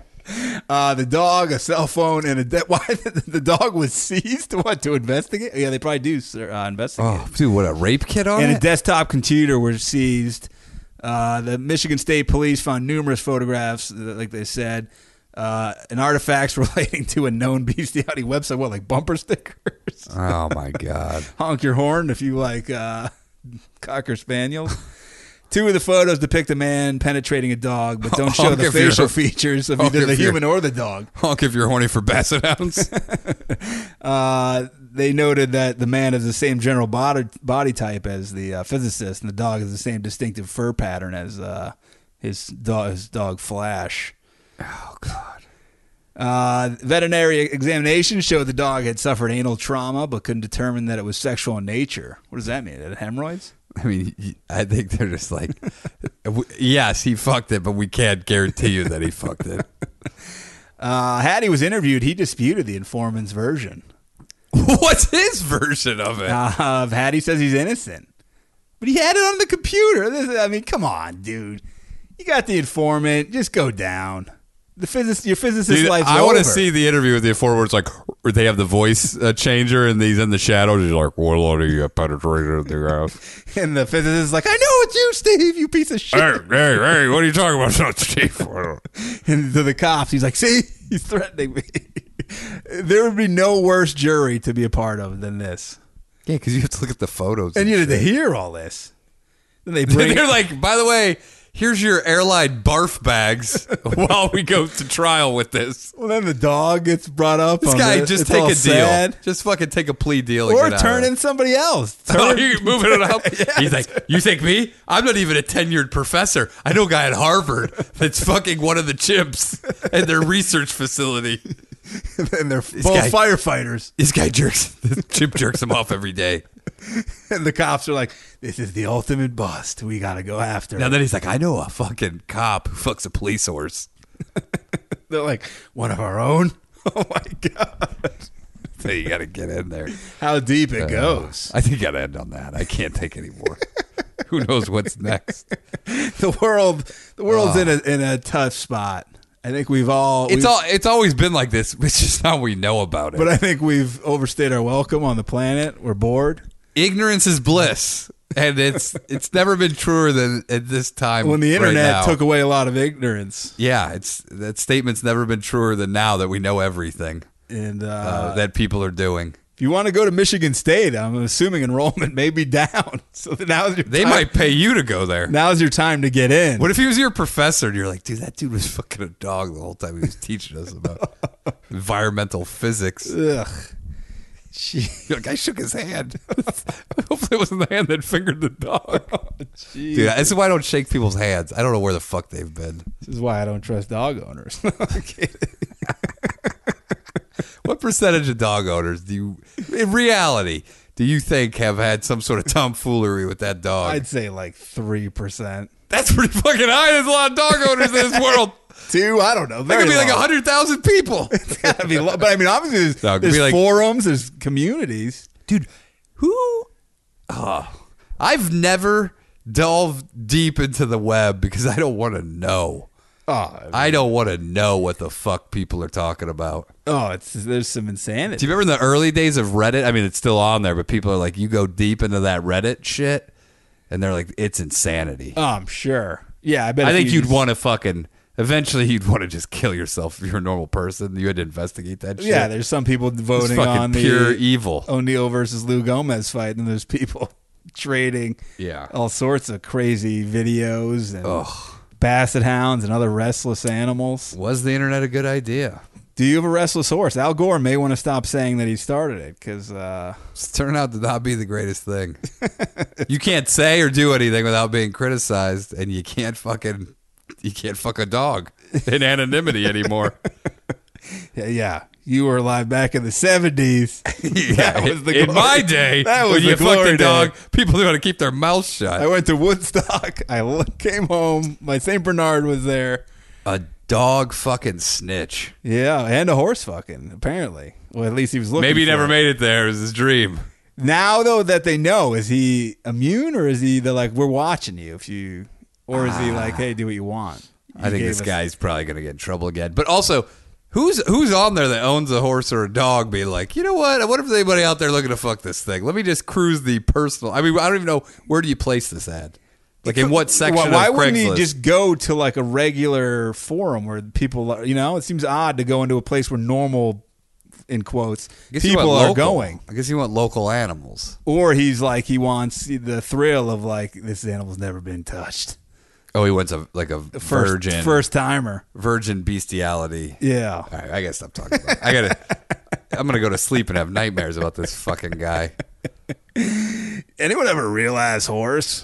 Uh, the dog, a cell phone, and a de- why the dog was seized? What, to investigate? Yeah, they probably do sir, uh, investigate. Oh, dude, what a rape kit on And it? a desktop computer were seized. Uh, the Michigan State Police found numerous photographs, uh, like they said, uh, and artifacts relating to a known bestiality website. What, like bumper stickers? Oh my God. Honk your horn if you like uh, cocker spaniels. Two of the photos depict a man penetrating a dog, but don't show Honk the if you're- facial features of honk either the if you're- human or the dog. Honk if you're horny for basset hounds. Uh, they noted that the man is the same general body, body type as the uh, physicist, and the dog is the same distinctive fur pattern as uh, his dog, his dog Flash. Oh God. Uh, veterinary examination showed the dog had suffered anal trauma, but couldn't determine that it was sexual in nature. What does that mean? It had hemorrhoids? I mean, I think they're just like, yes, he fucked it, but we can't guarantee you that he fucked it. Uh, Hattie was interviewed. He disputed the informant's version. What's his version of it? Uh, Hattie says he's innocent, but he had it on the computer. This, I mean, come on, dude. You got the informant. Just go down. The physicist, your physicist Dude, life's I want to over. see the interview with the informant where it's like, where they have the voice uh, changer and he's in the shadows. He's like, well, what are you penetrated the house? And the physicist is like, I know it's you, Steve, you piece of shit. Hey, hey, hey, what are you talking about? Not Steve. And to the cops, he's like, see, he's threatening me. There would be no worse jury to be a part of than this. Yeah, because you have to look at the photos. And you had to hear all this. Then they bring They're like, by the way, here's your airline barf bags while we go to trial with this. well, then the dog gets brought up. This on guy the- just it's take all a deal. sad. Just fucking take a plea deal. And Or get out turn of in somebody else. it. Turn, Oh, you're moving it up? Yeah. He's like, you think me? I'm not even a tenured professor. I know a guy at Harvard that's fucking one of the chimps at their research facility. and they're This both guy- firefighters. This guy jerks, the chimp jerks him off every day. And the cops are like, this is the ultimate bust. We got to go after Now him. then he's like, I know a fucking cop who fucks a police horse. They're like, one of our own? Oh, my God. So you got to get in there. How deep it Uh, goes. I think you got to end on that. I can't take any more. Who knows what's next? The world, the world's in a in a tough spot. I think we've all. It's we've- all. It's always been like this. It's just how we know about it. But I think we've overstayed our welcome on the planet. We're bored. Ignorance is bliss, and it's it's never been truer than at this time. When the right internet now. took away a lot of ignorance, yeah, it's that statement's never been truer than now that we know everything and uh, uh, that people are doing. if you want to go to Michigan State, I'm assuming enrollment may be down. So now's your They time. might pay you to go there. Now's your time to get in. What if he was your professor and you're like, dude, that dude was fucking a dog the whole time he was teaching us about environmental physics? Ugh. Gee. You're like, I shook his hand. Hopefully it wasn't the hand that fingered the dog. Gee. Dude, this is why I don't shake people's hands. I don't know where the fuck they've been. This is why I don't trust dog owners. I'm kidding. What percentage of dog owners do you, in reality, do you think have had some sort of tomfoolery with that dog? I'd say like three percent. That's pretty fucking high. There's a lot of dog owners in this world. Two, I don't know. That could be like a hundred thousand people. It's gotta be low. But I mean, obviously, there's, No, it could there's be like- forums, there's communities. Dude, who? Oh, I've never delved deep into the web because I don't want to know. Oh, I don't want to know what the fuck people are talking about. oh, it's there's some insanity. Do you remember in the early days of Reddit? I mean, it's still on there, but people are like, you go deep into that Reddit shit, and they're like, it's insanity. Oh, I'm sure. Yeah, I bet. I if think you you'd just- want to fucking. Eventually, you'd want to just kill yourself if you're a normal person. You had to investigate that shit. Yeah, there's some people It's voting fucking on the pure evil. O'Neal versus Lou Gomez fight, and there's people trading Yeah. all sorts of crazy videos and Ugh. basset hounds and other restless animals. Was the internet a good idea? Do you have a restless horse? Al Gore may want to stop saying that he started it because uh, It's turned out to not be the greatest thing. You can't say or do anything without being criticized, and you can't fucking you can't fuck a dog in anonymity anymore. yeah, yeah, you were alive back in the seventies. Yeah, That was the in glory- my day, that was when the you fucked glory a dog, day. people knew how to keep their mouths shut. I went to Woodstock. I l- came home. My Saint Bernard was there. A dog fucking snitch. Yeah, and a horse fucking, apparently. Well, at least he was looking Maybe he for never it. made it there. It was his dream. Now, though, that they know, is he immune or is he the like, we're watching you if you, or is he like, hey, do what you want? I You think gave this us- guy's probably going to get in trouble again. But also, who's who's on there that owns a horse or a dog being like, you know what? What if there's anybody out there looking to fuck this thing? Let me just cruise the personal. I mean, I don't even know, where do you place this ad? Like in what section Why, why of wouldn't he Craigslist? just go to like a regular forum where people are, you know, it seems odd to go into a place where normal, in quotes, I guess you people want are local. going. I guess you want local animals. Or he's like, he wants the thrill of like, this animal's never been touched. Oh, he wants a like a First, virgin, first timer. virgin bestiality. Yeah. All right, I gotta stop talking about it. I gotta. I'm gonna go to sleep and have nightmares about this fucking guy. Anyone have a real ass horse?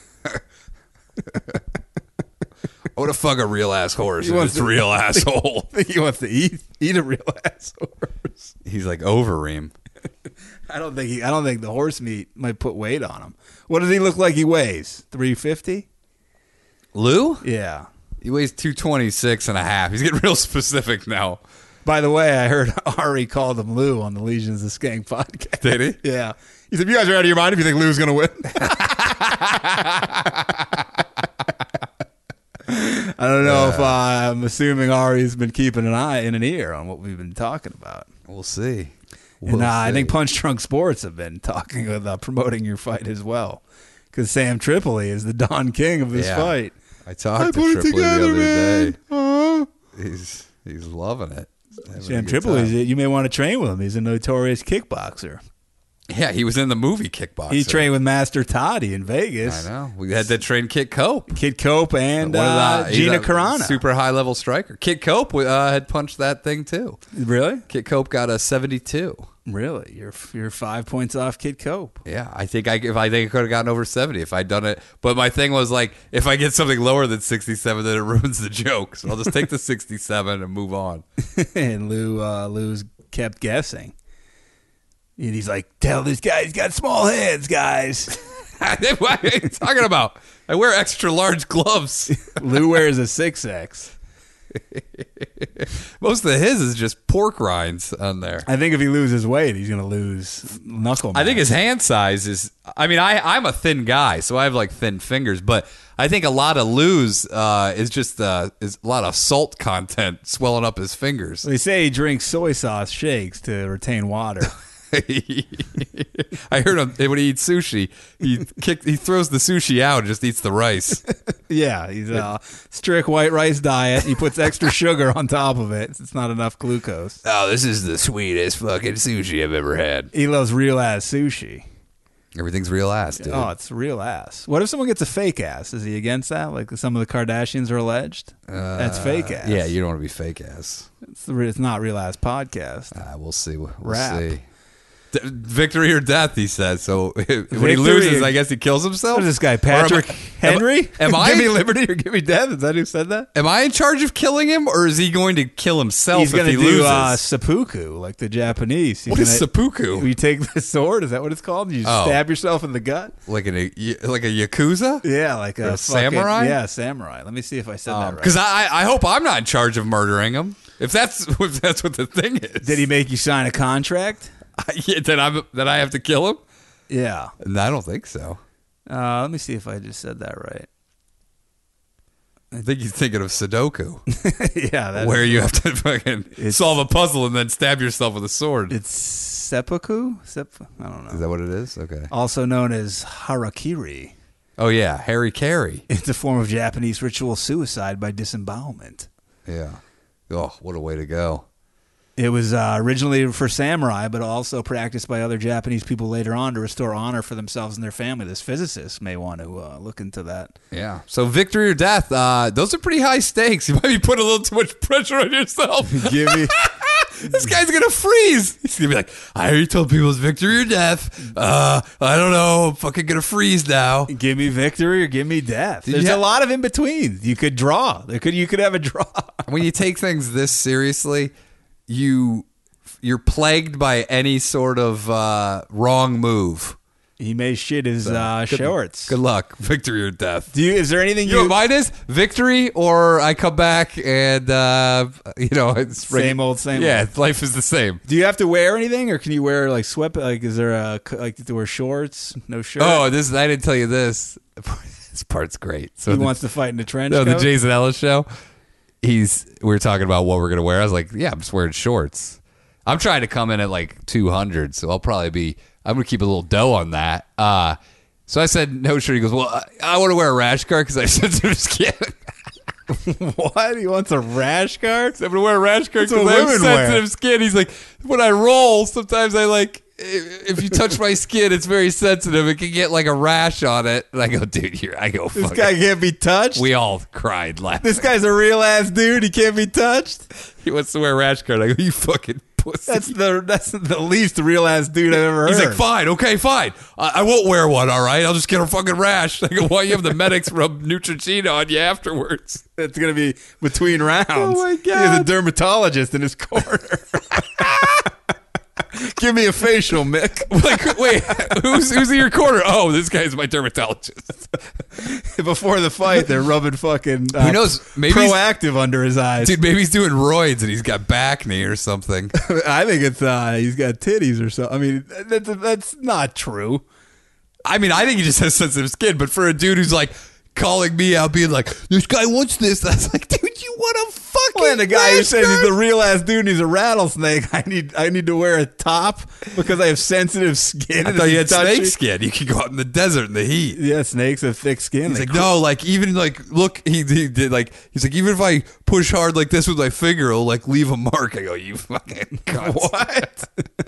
I want to fuck a real ass horse. And wants it's to- real asshole. I think he wants to eat eat a real ass horse. He's like Overeem. I don't think he. I don't think the horse meat might put weight on him. What does he look like? He weighs three fifty. Lou? Yeah. He weighs two twenty-six and a half. He's getting real specific now. By the way, I heard Ari called him Lou on the Legions of Skank podcast. Did he? Yeah. He said, "You guys are out of your mind if you think Lou's going to win." I don't know if uh, I'm assuming Ari's been keeping an eye and an ear on what we've been talking about. We'll see. And We'll uh, I see. think Punch Drunk Sports have been talking about promoting your fight as well. Because Sam Tripoli is the Don King of this Yeah. fight. I talked I to put it Tripoli the together, other man. day. Uh, He's he's loving it. He's having a Sam good Tripoli, time. you may want to train with him. He's a notorious kickboxer. Yeah, he was in the movie Kickboxer. He trained with Master Toddy in Vegas. I know. We had to train Kit Cope. Kid Cope and One of uh, the- he's Gina a Carano. super high level striker. Kit Cope uh, had punched that thing too. Really? Kit Cope got a seventy-two. Really? You're you're five points off Kid Cope. Yeah, I think I if I think I could have gotten over seventy if I'd done it. But my thing was like, if I get something lower than sixty-seven, then it ruins the joke. So I'll just take the sixty-seven and move on. And Lou uh, Lou's kept guessing. And he's like, "Tell this guy he's got small hands, guys." What are you talking about? I wear extra large gloves. Lou wears a six X. Most of his is just pork rinds on there. I think if he loses weight, he's going to lose knuckle mass. I think his hand size is. I mean, I I'm a thin guy, so I have like thin fingers. But I think a lot of Lou's uh, is just uh, is a lot of salt content swelling up his fingers. They say he drinks soy sauce shakes to retain water. I heard him when he eats sushi. He kick, he throws the sushi out and just eats the rice. Yeah, he's a strict white rice diet. He puts extra sugar on top of it. It's not enough glucose. Oh, this is the sweetest fucking sushi I've ever had. He loves real ass sushi. Everything's real ass, dude. Oh, it's real ass. What if someone gets a fake ass? Is he against that? Like some of the Kardashians are alleged? That's fake ass. Yeah, you don't want to be fake ass. It's, the, re- it's not real ass podcast. Uh, we'll see. We'll Rap. see. D- victory or death, he says. So when he Victory loses, or- I guess he kills himself. What is this guy, Or am Patrick I- Henry? Am, I? give me liberty or give me death? Is that who said that? Am I in charge of killing him, or is he going to kill himself He's if going to he do loses? uh, seppuku, like the Japanese. He's What is gonna- seppuku? You take the sword. Is that what it's called? You Oh. stab yourself in the gut. like a like a yakuza? Yeah, like a, a fucking- samurai? Yeah, samurai. Let me see if I said that right. Because I I hope I'm not in charge of murdering him. If that's if that's what the thing is, Did he make you sign a contract? yeah, that I'm that I have to kill him? Yeah. No, I don't think so. Uh, let me see if I just said that right. I think he's thinking of Sudoku, yeah, that where is- you have to fucking It's- solve a puzzle and then stab yourself with a sword. It's seppuku. Sep- I don't know. Is that what it is? Okay. Also known as harakiri. Oh yeah, Harry Carey. It's a form of Japanese ritual suicide by disembowelment. Yeah. Oh, what a way to go. It was uh, originally for samurai, but also practiced by other Japanese people later on to restore honor for themselves and their family. This physicist may want to uh, look into that. Yeah. So victory or death, uh, those are pretty high stakes. You might be putting a little too much pressure on yourself. Give me. This guy's gonna freeze. He's gonna be like, I already told people it's victory or death. Uh, I don't know. I'm fucking gonna freeze now. Give me victory or give me death. There's Yeah. a lot of in between. You could draw. There could you could have a draw. When you take things this seriously, you you're plagued by any sort of uh, wrong move. He may shit his uh, Good- shorts. Good luck. Victory or death. Do you? Is there anything You know you? what mine is? Victory, or I come back and, uh, you know, it's Same old, same Yeah, old. life is the same. Do you have to wear anything, or can you wear like sweat? Like, is there a like to wear shorts? No shirt. Oh, this I didn't tell you this. This part's great. So he the, wants to fight in a trench no, the coat? Jason Ellis show. He's we were talking about what we're gonna wear. I was like, yeah, I'm just wearing shorts. I'm trying to come in at like two hundred, so I'll probably be. I'm gonna keep a little dough on that. Uh, so I said no shirt. He goes, well, I, I want to wear a rash guard because I have sensitive skin. What? He wants a rash guard? I'm gonna wear a rash guard That's what because I have women wear. sensitive skin. He's like, when I roll, sometimes I like. If you touch my skin, it's very sensitive. It can get like a rash on it. And I go, dude, here I go. This fuck guy it. can't be touched. We all cried laughing. This guy's a real ass dude. He can't be touched. He wants to wear a rash guard. I go, you fucking pussy. That's the that's the least real ass dude I've ever heard. He's like, fine, okay, fine. I, I won't wear one, all right? I'll just get a fucking rash. I go, why you have the medics rub Neutrogena on you afterwards? It's gonna be between rounds. Oh, my He has a God. dermatologist in his corner. Give me a facial, Mick. Like, wait, who's who's in your corner? Oh, this guy's my dermatologist. Before the fight, they're rubbing fucking uh, Who knows? Maybe he's- proactive under his eyes. Dude, maybe he's doing roids and he's got back knee or something. I think it's uh, he's got titties or something. I mean, that's that's not true. I mean, I think he just has sensitive skin, but for a dude who's like calling me out, being like, this guy wants this, that's like, dude, you want a fucking Well, and the guy who rash says he's guard? the real ass dude and he's a rattlesnake, I need I need to wear a top because I have sensitive skin. I and thought you had it's touchy. snake skin. You could go out in the desert in the heat. Yeah, snakes have thick skin. He's They like, no, like even like look, he, he did like he's like even if I push hard like this with my finger, it'll like leave a mark. I go, you fucking cunt. What?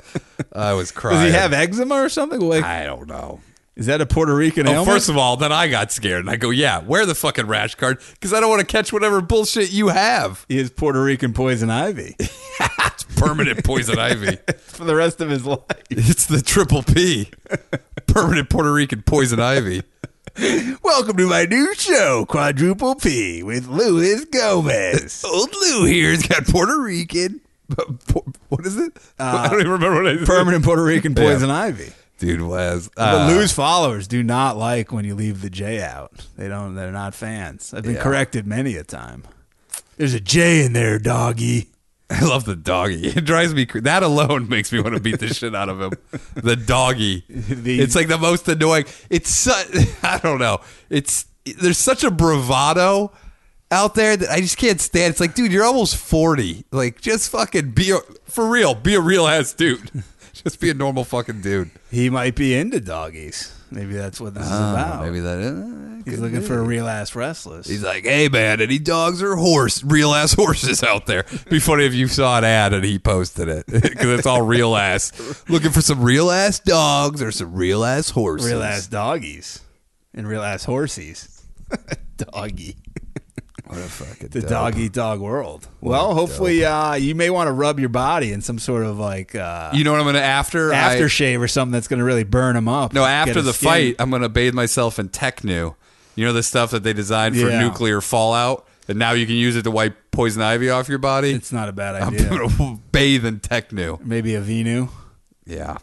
I was crying. Does he have eczema or something? Like, I don't know. is that a Puerto Rican Oh, ailment? first of all, then I got scared and I go, yeah, wear the fucking rash guard because I don't want to catch whatever bullshit you have. he has Puerto Rican poison ivy It's permanent poison ivy. for the rest of his life. It's the triple P, permanent Puerto Rican poison ivy. Welcome to my new show, Quadruple P, with Luis Gomez. Old Lou here's got Puerto Rican. What is it? I don't even remember what I said. Permanent Puerto Rican poison ivy. Dude was. But Uh, Lou's followers do not like when you leave the J out. They don't. They're not fans. I've been Yeah. corrected many a time. There's a J in there, doggy. I love the doggy. It drives me. cra- That alone makes me want to beat the shit out of him. The doggy. The- It's like the most annoying. It's su- I don't know. It's there's such a bravado out there that I just can't stand. It's like, dude, you're almost forty. Like, just fucking be a, for real. Be a real ass dude. Just be a normal fucking dude. He might be into doggies. Maybe that's what this is about. Maybe that. Uh, He's could looking be. for a real ass restless. He's like, hey man, any dogs or horse, real ass horses out there? Be funny if you saw an ad and he posted it because it's all real ass. Looking for some real ass dogs or some real ass horses. real ass doggies and real ass horsies. Doggy. What a fucking the dope. dog eat dog world. Well, a hopefully uh, you may want to rub your body in some sort of like uh, You know what I'm gonna after I- aftershave or something that's going to really burn them up. No, after Get a the skin. fight, I'm gonna bathe myself in Technu. You know the stuff that they designed for Yeah. nuclear fallout, and now you can use it to wipe poison ivy off your body. It's not a bad I'm idea. gonna bathe in Technu. Maybe a Venu. Yeah.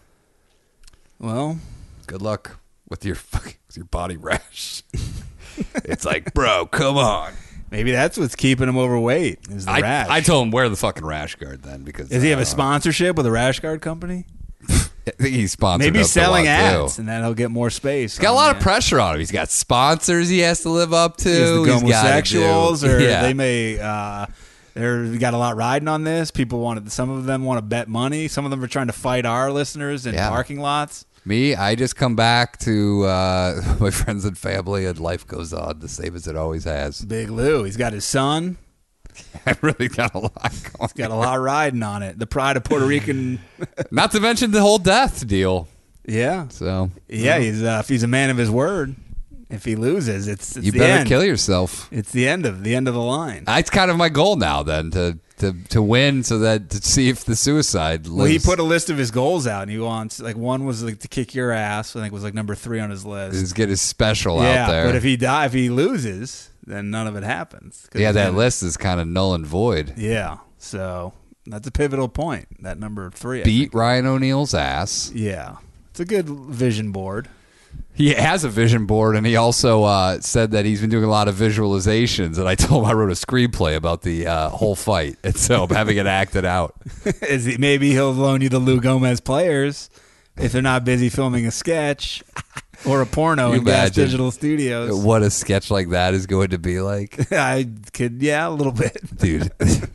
Well, Good luck with your fucking with your body rash. It's like, bro, come on. maybe that's what's keeping him overweight is the I, rash. I told him wear the fucking rash guard then because Does he have uh, a sponsorship with a rash guard company? I think he's sponsored. Maybe up selling the wazoo. ads, and then he'll get more space. He's got a lot of pressure on him. He's got sponsors he has to live up to. Is the He's gotta homosexuals, do- or yeah. they may. Uh, they're we got a lot riding on this. People wanted. Some of them want to bet money. Some of them are trying to fight our listeners in Yeah. parking lots. Me, I just come back to uh, my friends and family, and life goes on the same as it always has. Big Lou, he's got his son. I really got a lot going. Got a lot riding on it. The pride of Puerto Rican. Not to mention the whole death deal. Yeah, So yeah. He's uh, if he's a man of his word. If he loses, it's, it's you the better end. kill yourself. It's the end of the end of the line. That's kind of my goal now. Then to to to win, so that to see if the suicide. Lives. Well, he put a list of his goals out, and he wants like one was like to kick your ass. I think was like number three on his list. Is get his special yeah, out there. but if he die, if he loses, then none of it happens. 'Cause yeah, he's that gonna- list is kind of null and void. Yeah, so that's a pivotal point. That number three. I Beat think. Ryan O'Neal's ass. Yeah, it's a good vision board. He has a vision board, and he also uh, said that he's been doing a lot of visualizations. And I told him I wrote a screenplay about the uh, whole fight, and so I'm having it acted out. Is he, maybe he'll loan you the Lou Gomez players if they're not busy filming a sketch or a porno You in Gas imagine Digital Studios. What a sketch like that is going to be like, I could, yeah, a little bit. dude.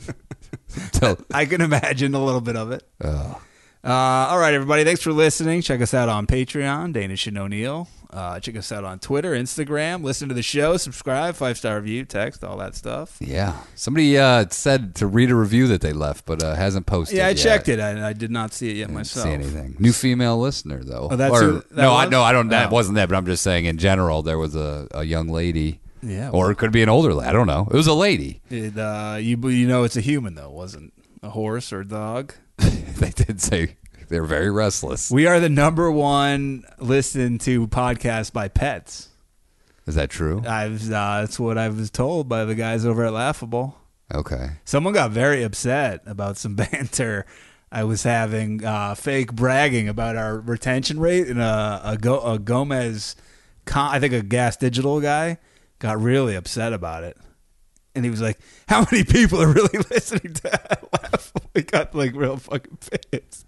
Tell- I can imagine a little bit of it. oh. Uh, all right, everybody. Thanks for listening. Check us out on Patreon, Danish and O'Neill. Uh, check us out on Twitter, Instagram. Listen to the show. Subscribe, five-star review, text, all that stuff. Yeah. Somebody uh, said to read a review that they left, but uh, hasn't posted Yeah, I yet. checked it. I, I did not see it yet Didn't myself. see anything. New female listener, though. Oh, that's or, who that no, I was? no, I don't. That Oh. wasn't that, but I'm just saying in general, there was a, a young lady. Yeah, Or it could be an older lady. I don't know. It was a lady. It, uh, you you know it's a human though, wasn't a horse or a dog. They did say they're very restless. We are the number one listened to podcast by pets. Is that true? I've uh, that's what I was told by the guys over at Laughable. Okay. Someone got very upset about some banter I was having, uh, fake bragging about our retention rate, and a a, Go, a Gomez, con, I think a Gas Digital guy, got really upset about it. And he was like, "How many people are really listening to Laughable?" He got like real fucking pissed.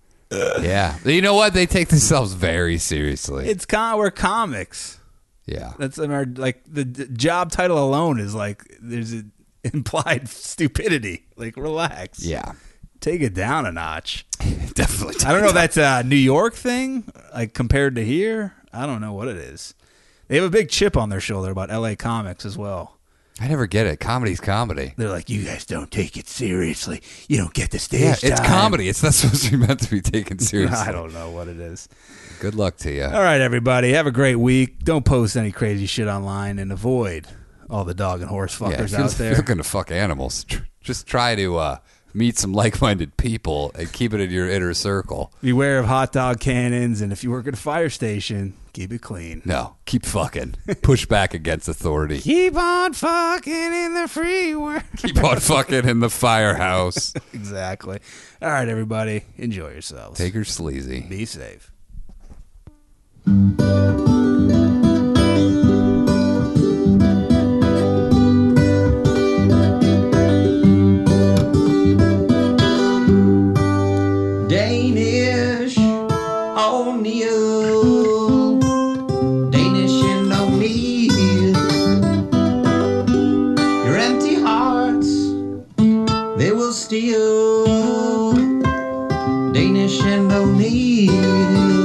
Yeah. You know what? They take themselves very seriously. It's con- we're comics. yeah. That's I mean, our, like the d- job title alone is like there's an implied stupidity. Like relax. Yeah. Take it down a notch. Definitely. I don't know if that's a New York thing, like compared to here. I don't know what it is. They have a big chip on their shoulder about L A comics as well. I never get it. Comedy's comedy. They're like, you guys don't take it seriously. You don't get the stage Yeah, it's time." comedy. It's not supposed to be meant to be taken seriously. I don't know what it is. Good luck to you. All right, everybody. Have a great week. Don't post any crazy shit online and avoid all the dog and horse Yeah, fuckers if you're, out there. if you're gonna fuck animals, tr- just try to uh, meet some like-minded people and keep it in your inner circle. Beware of hot dog cannons, and if you work at a fire station, keep it clean. No, keep fucking. Push back against authority. Keep on fucking in the free world. Keep on fucking in the firehouse. Exactly. All right, everybody. Enjoy yourselves. Take her sleazy. Be safe. Danish O'Neill, Danish and O'Neill. Your empty hearts, they will steal. Danish and O'Neill.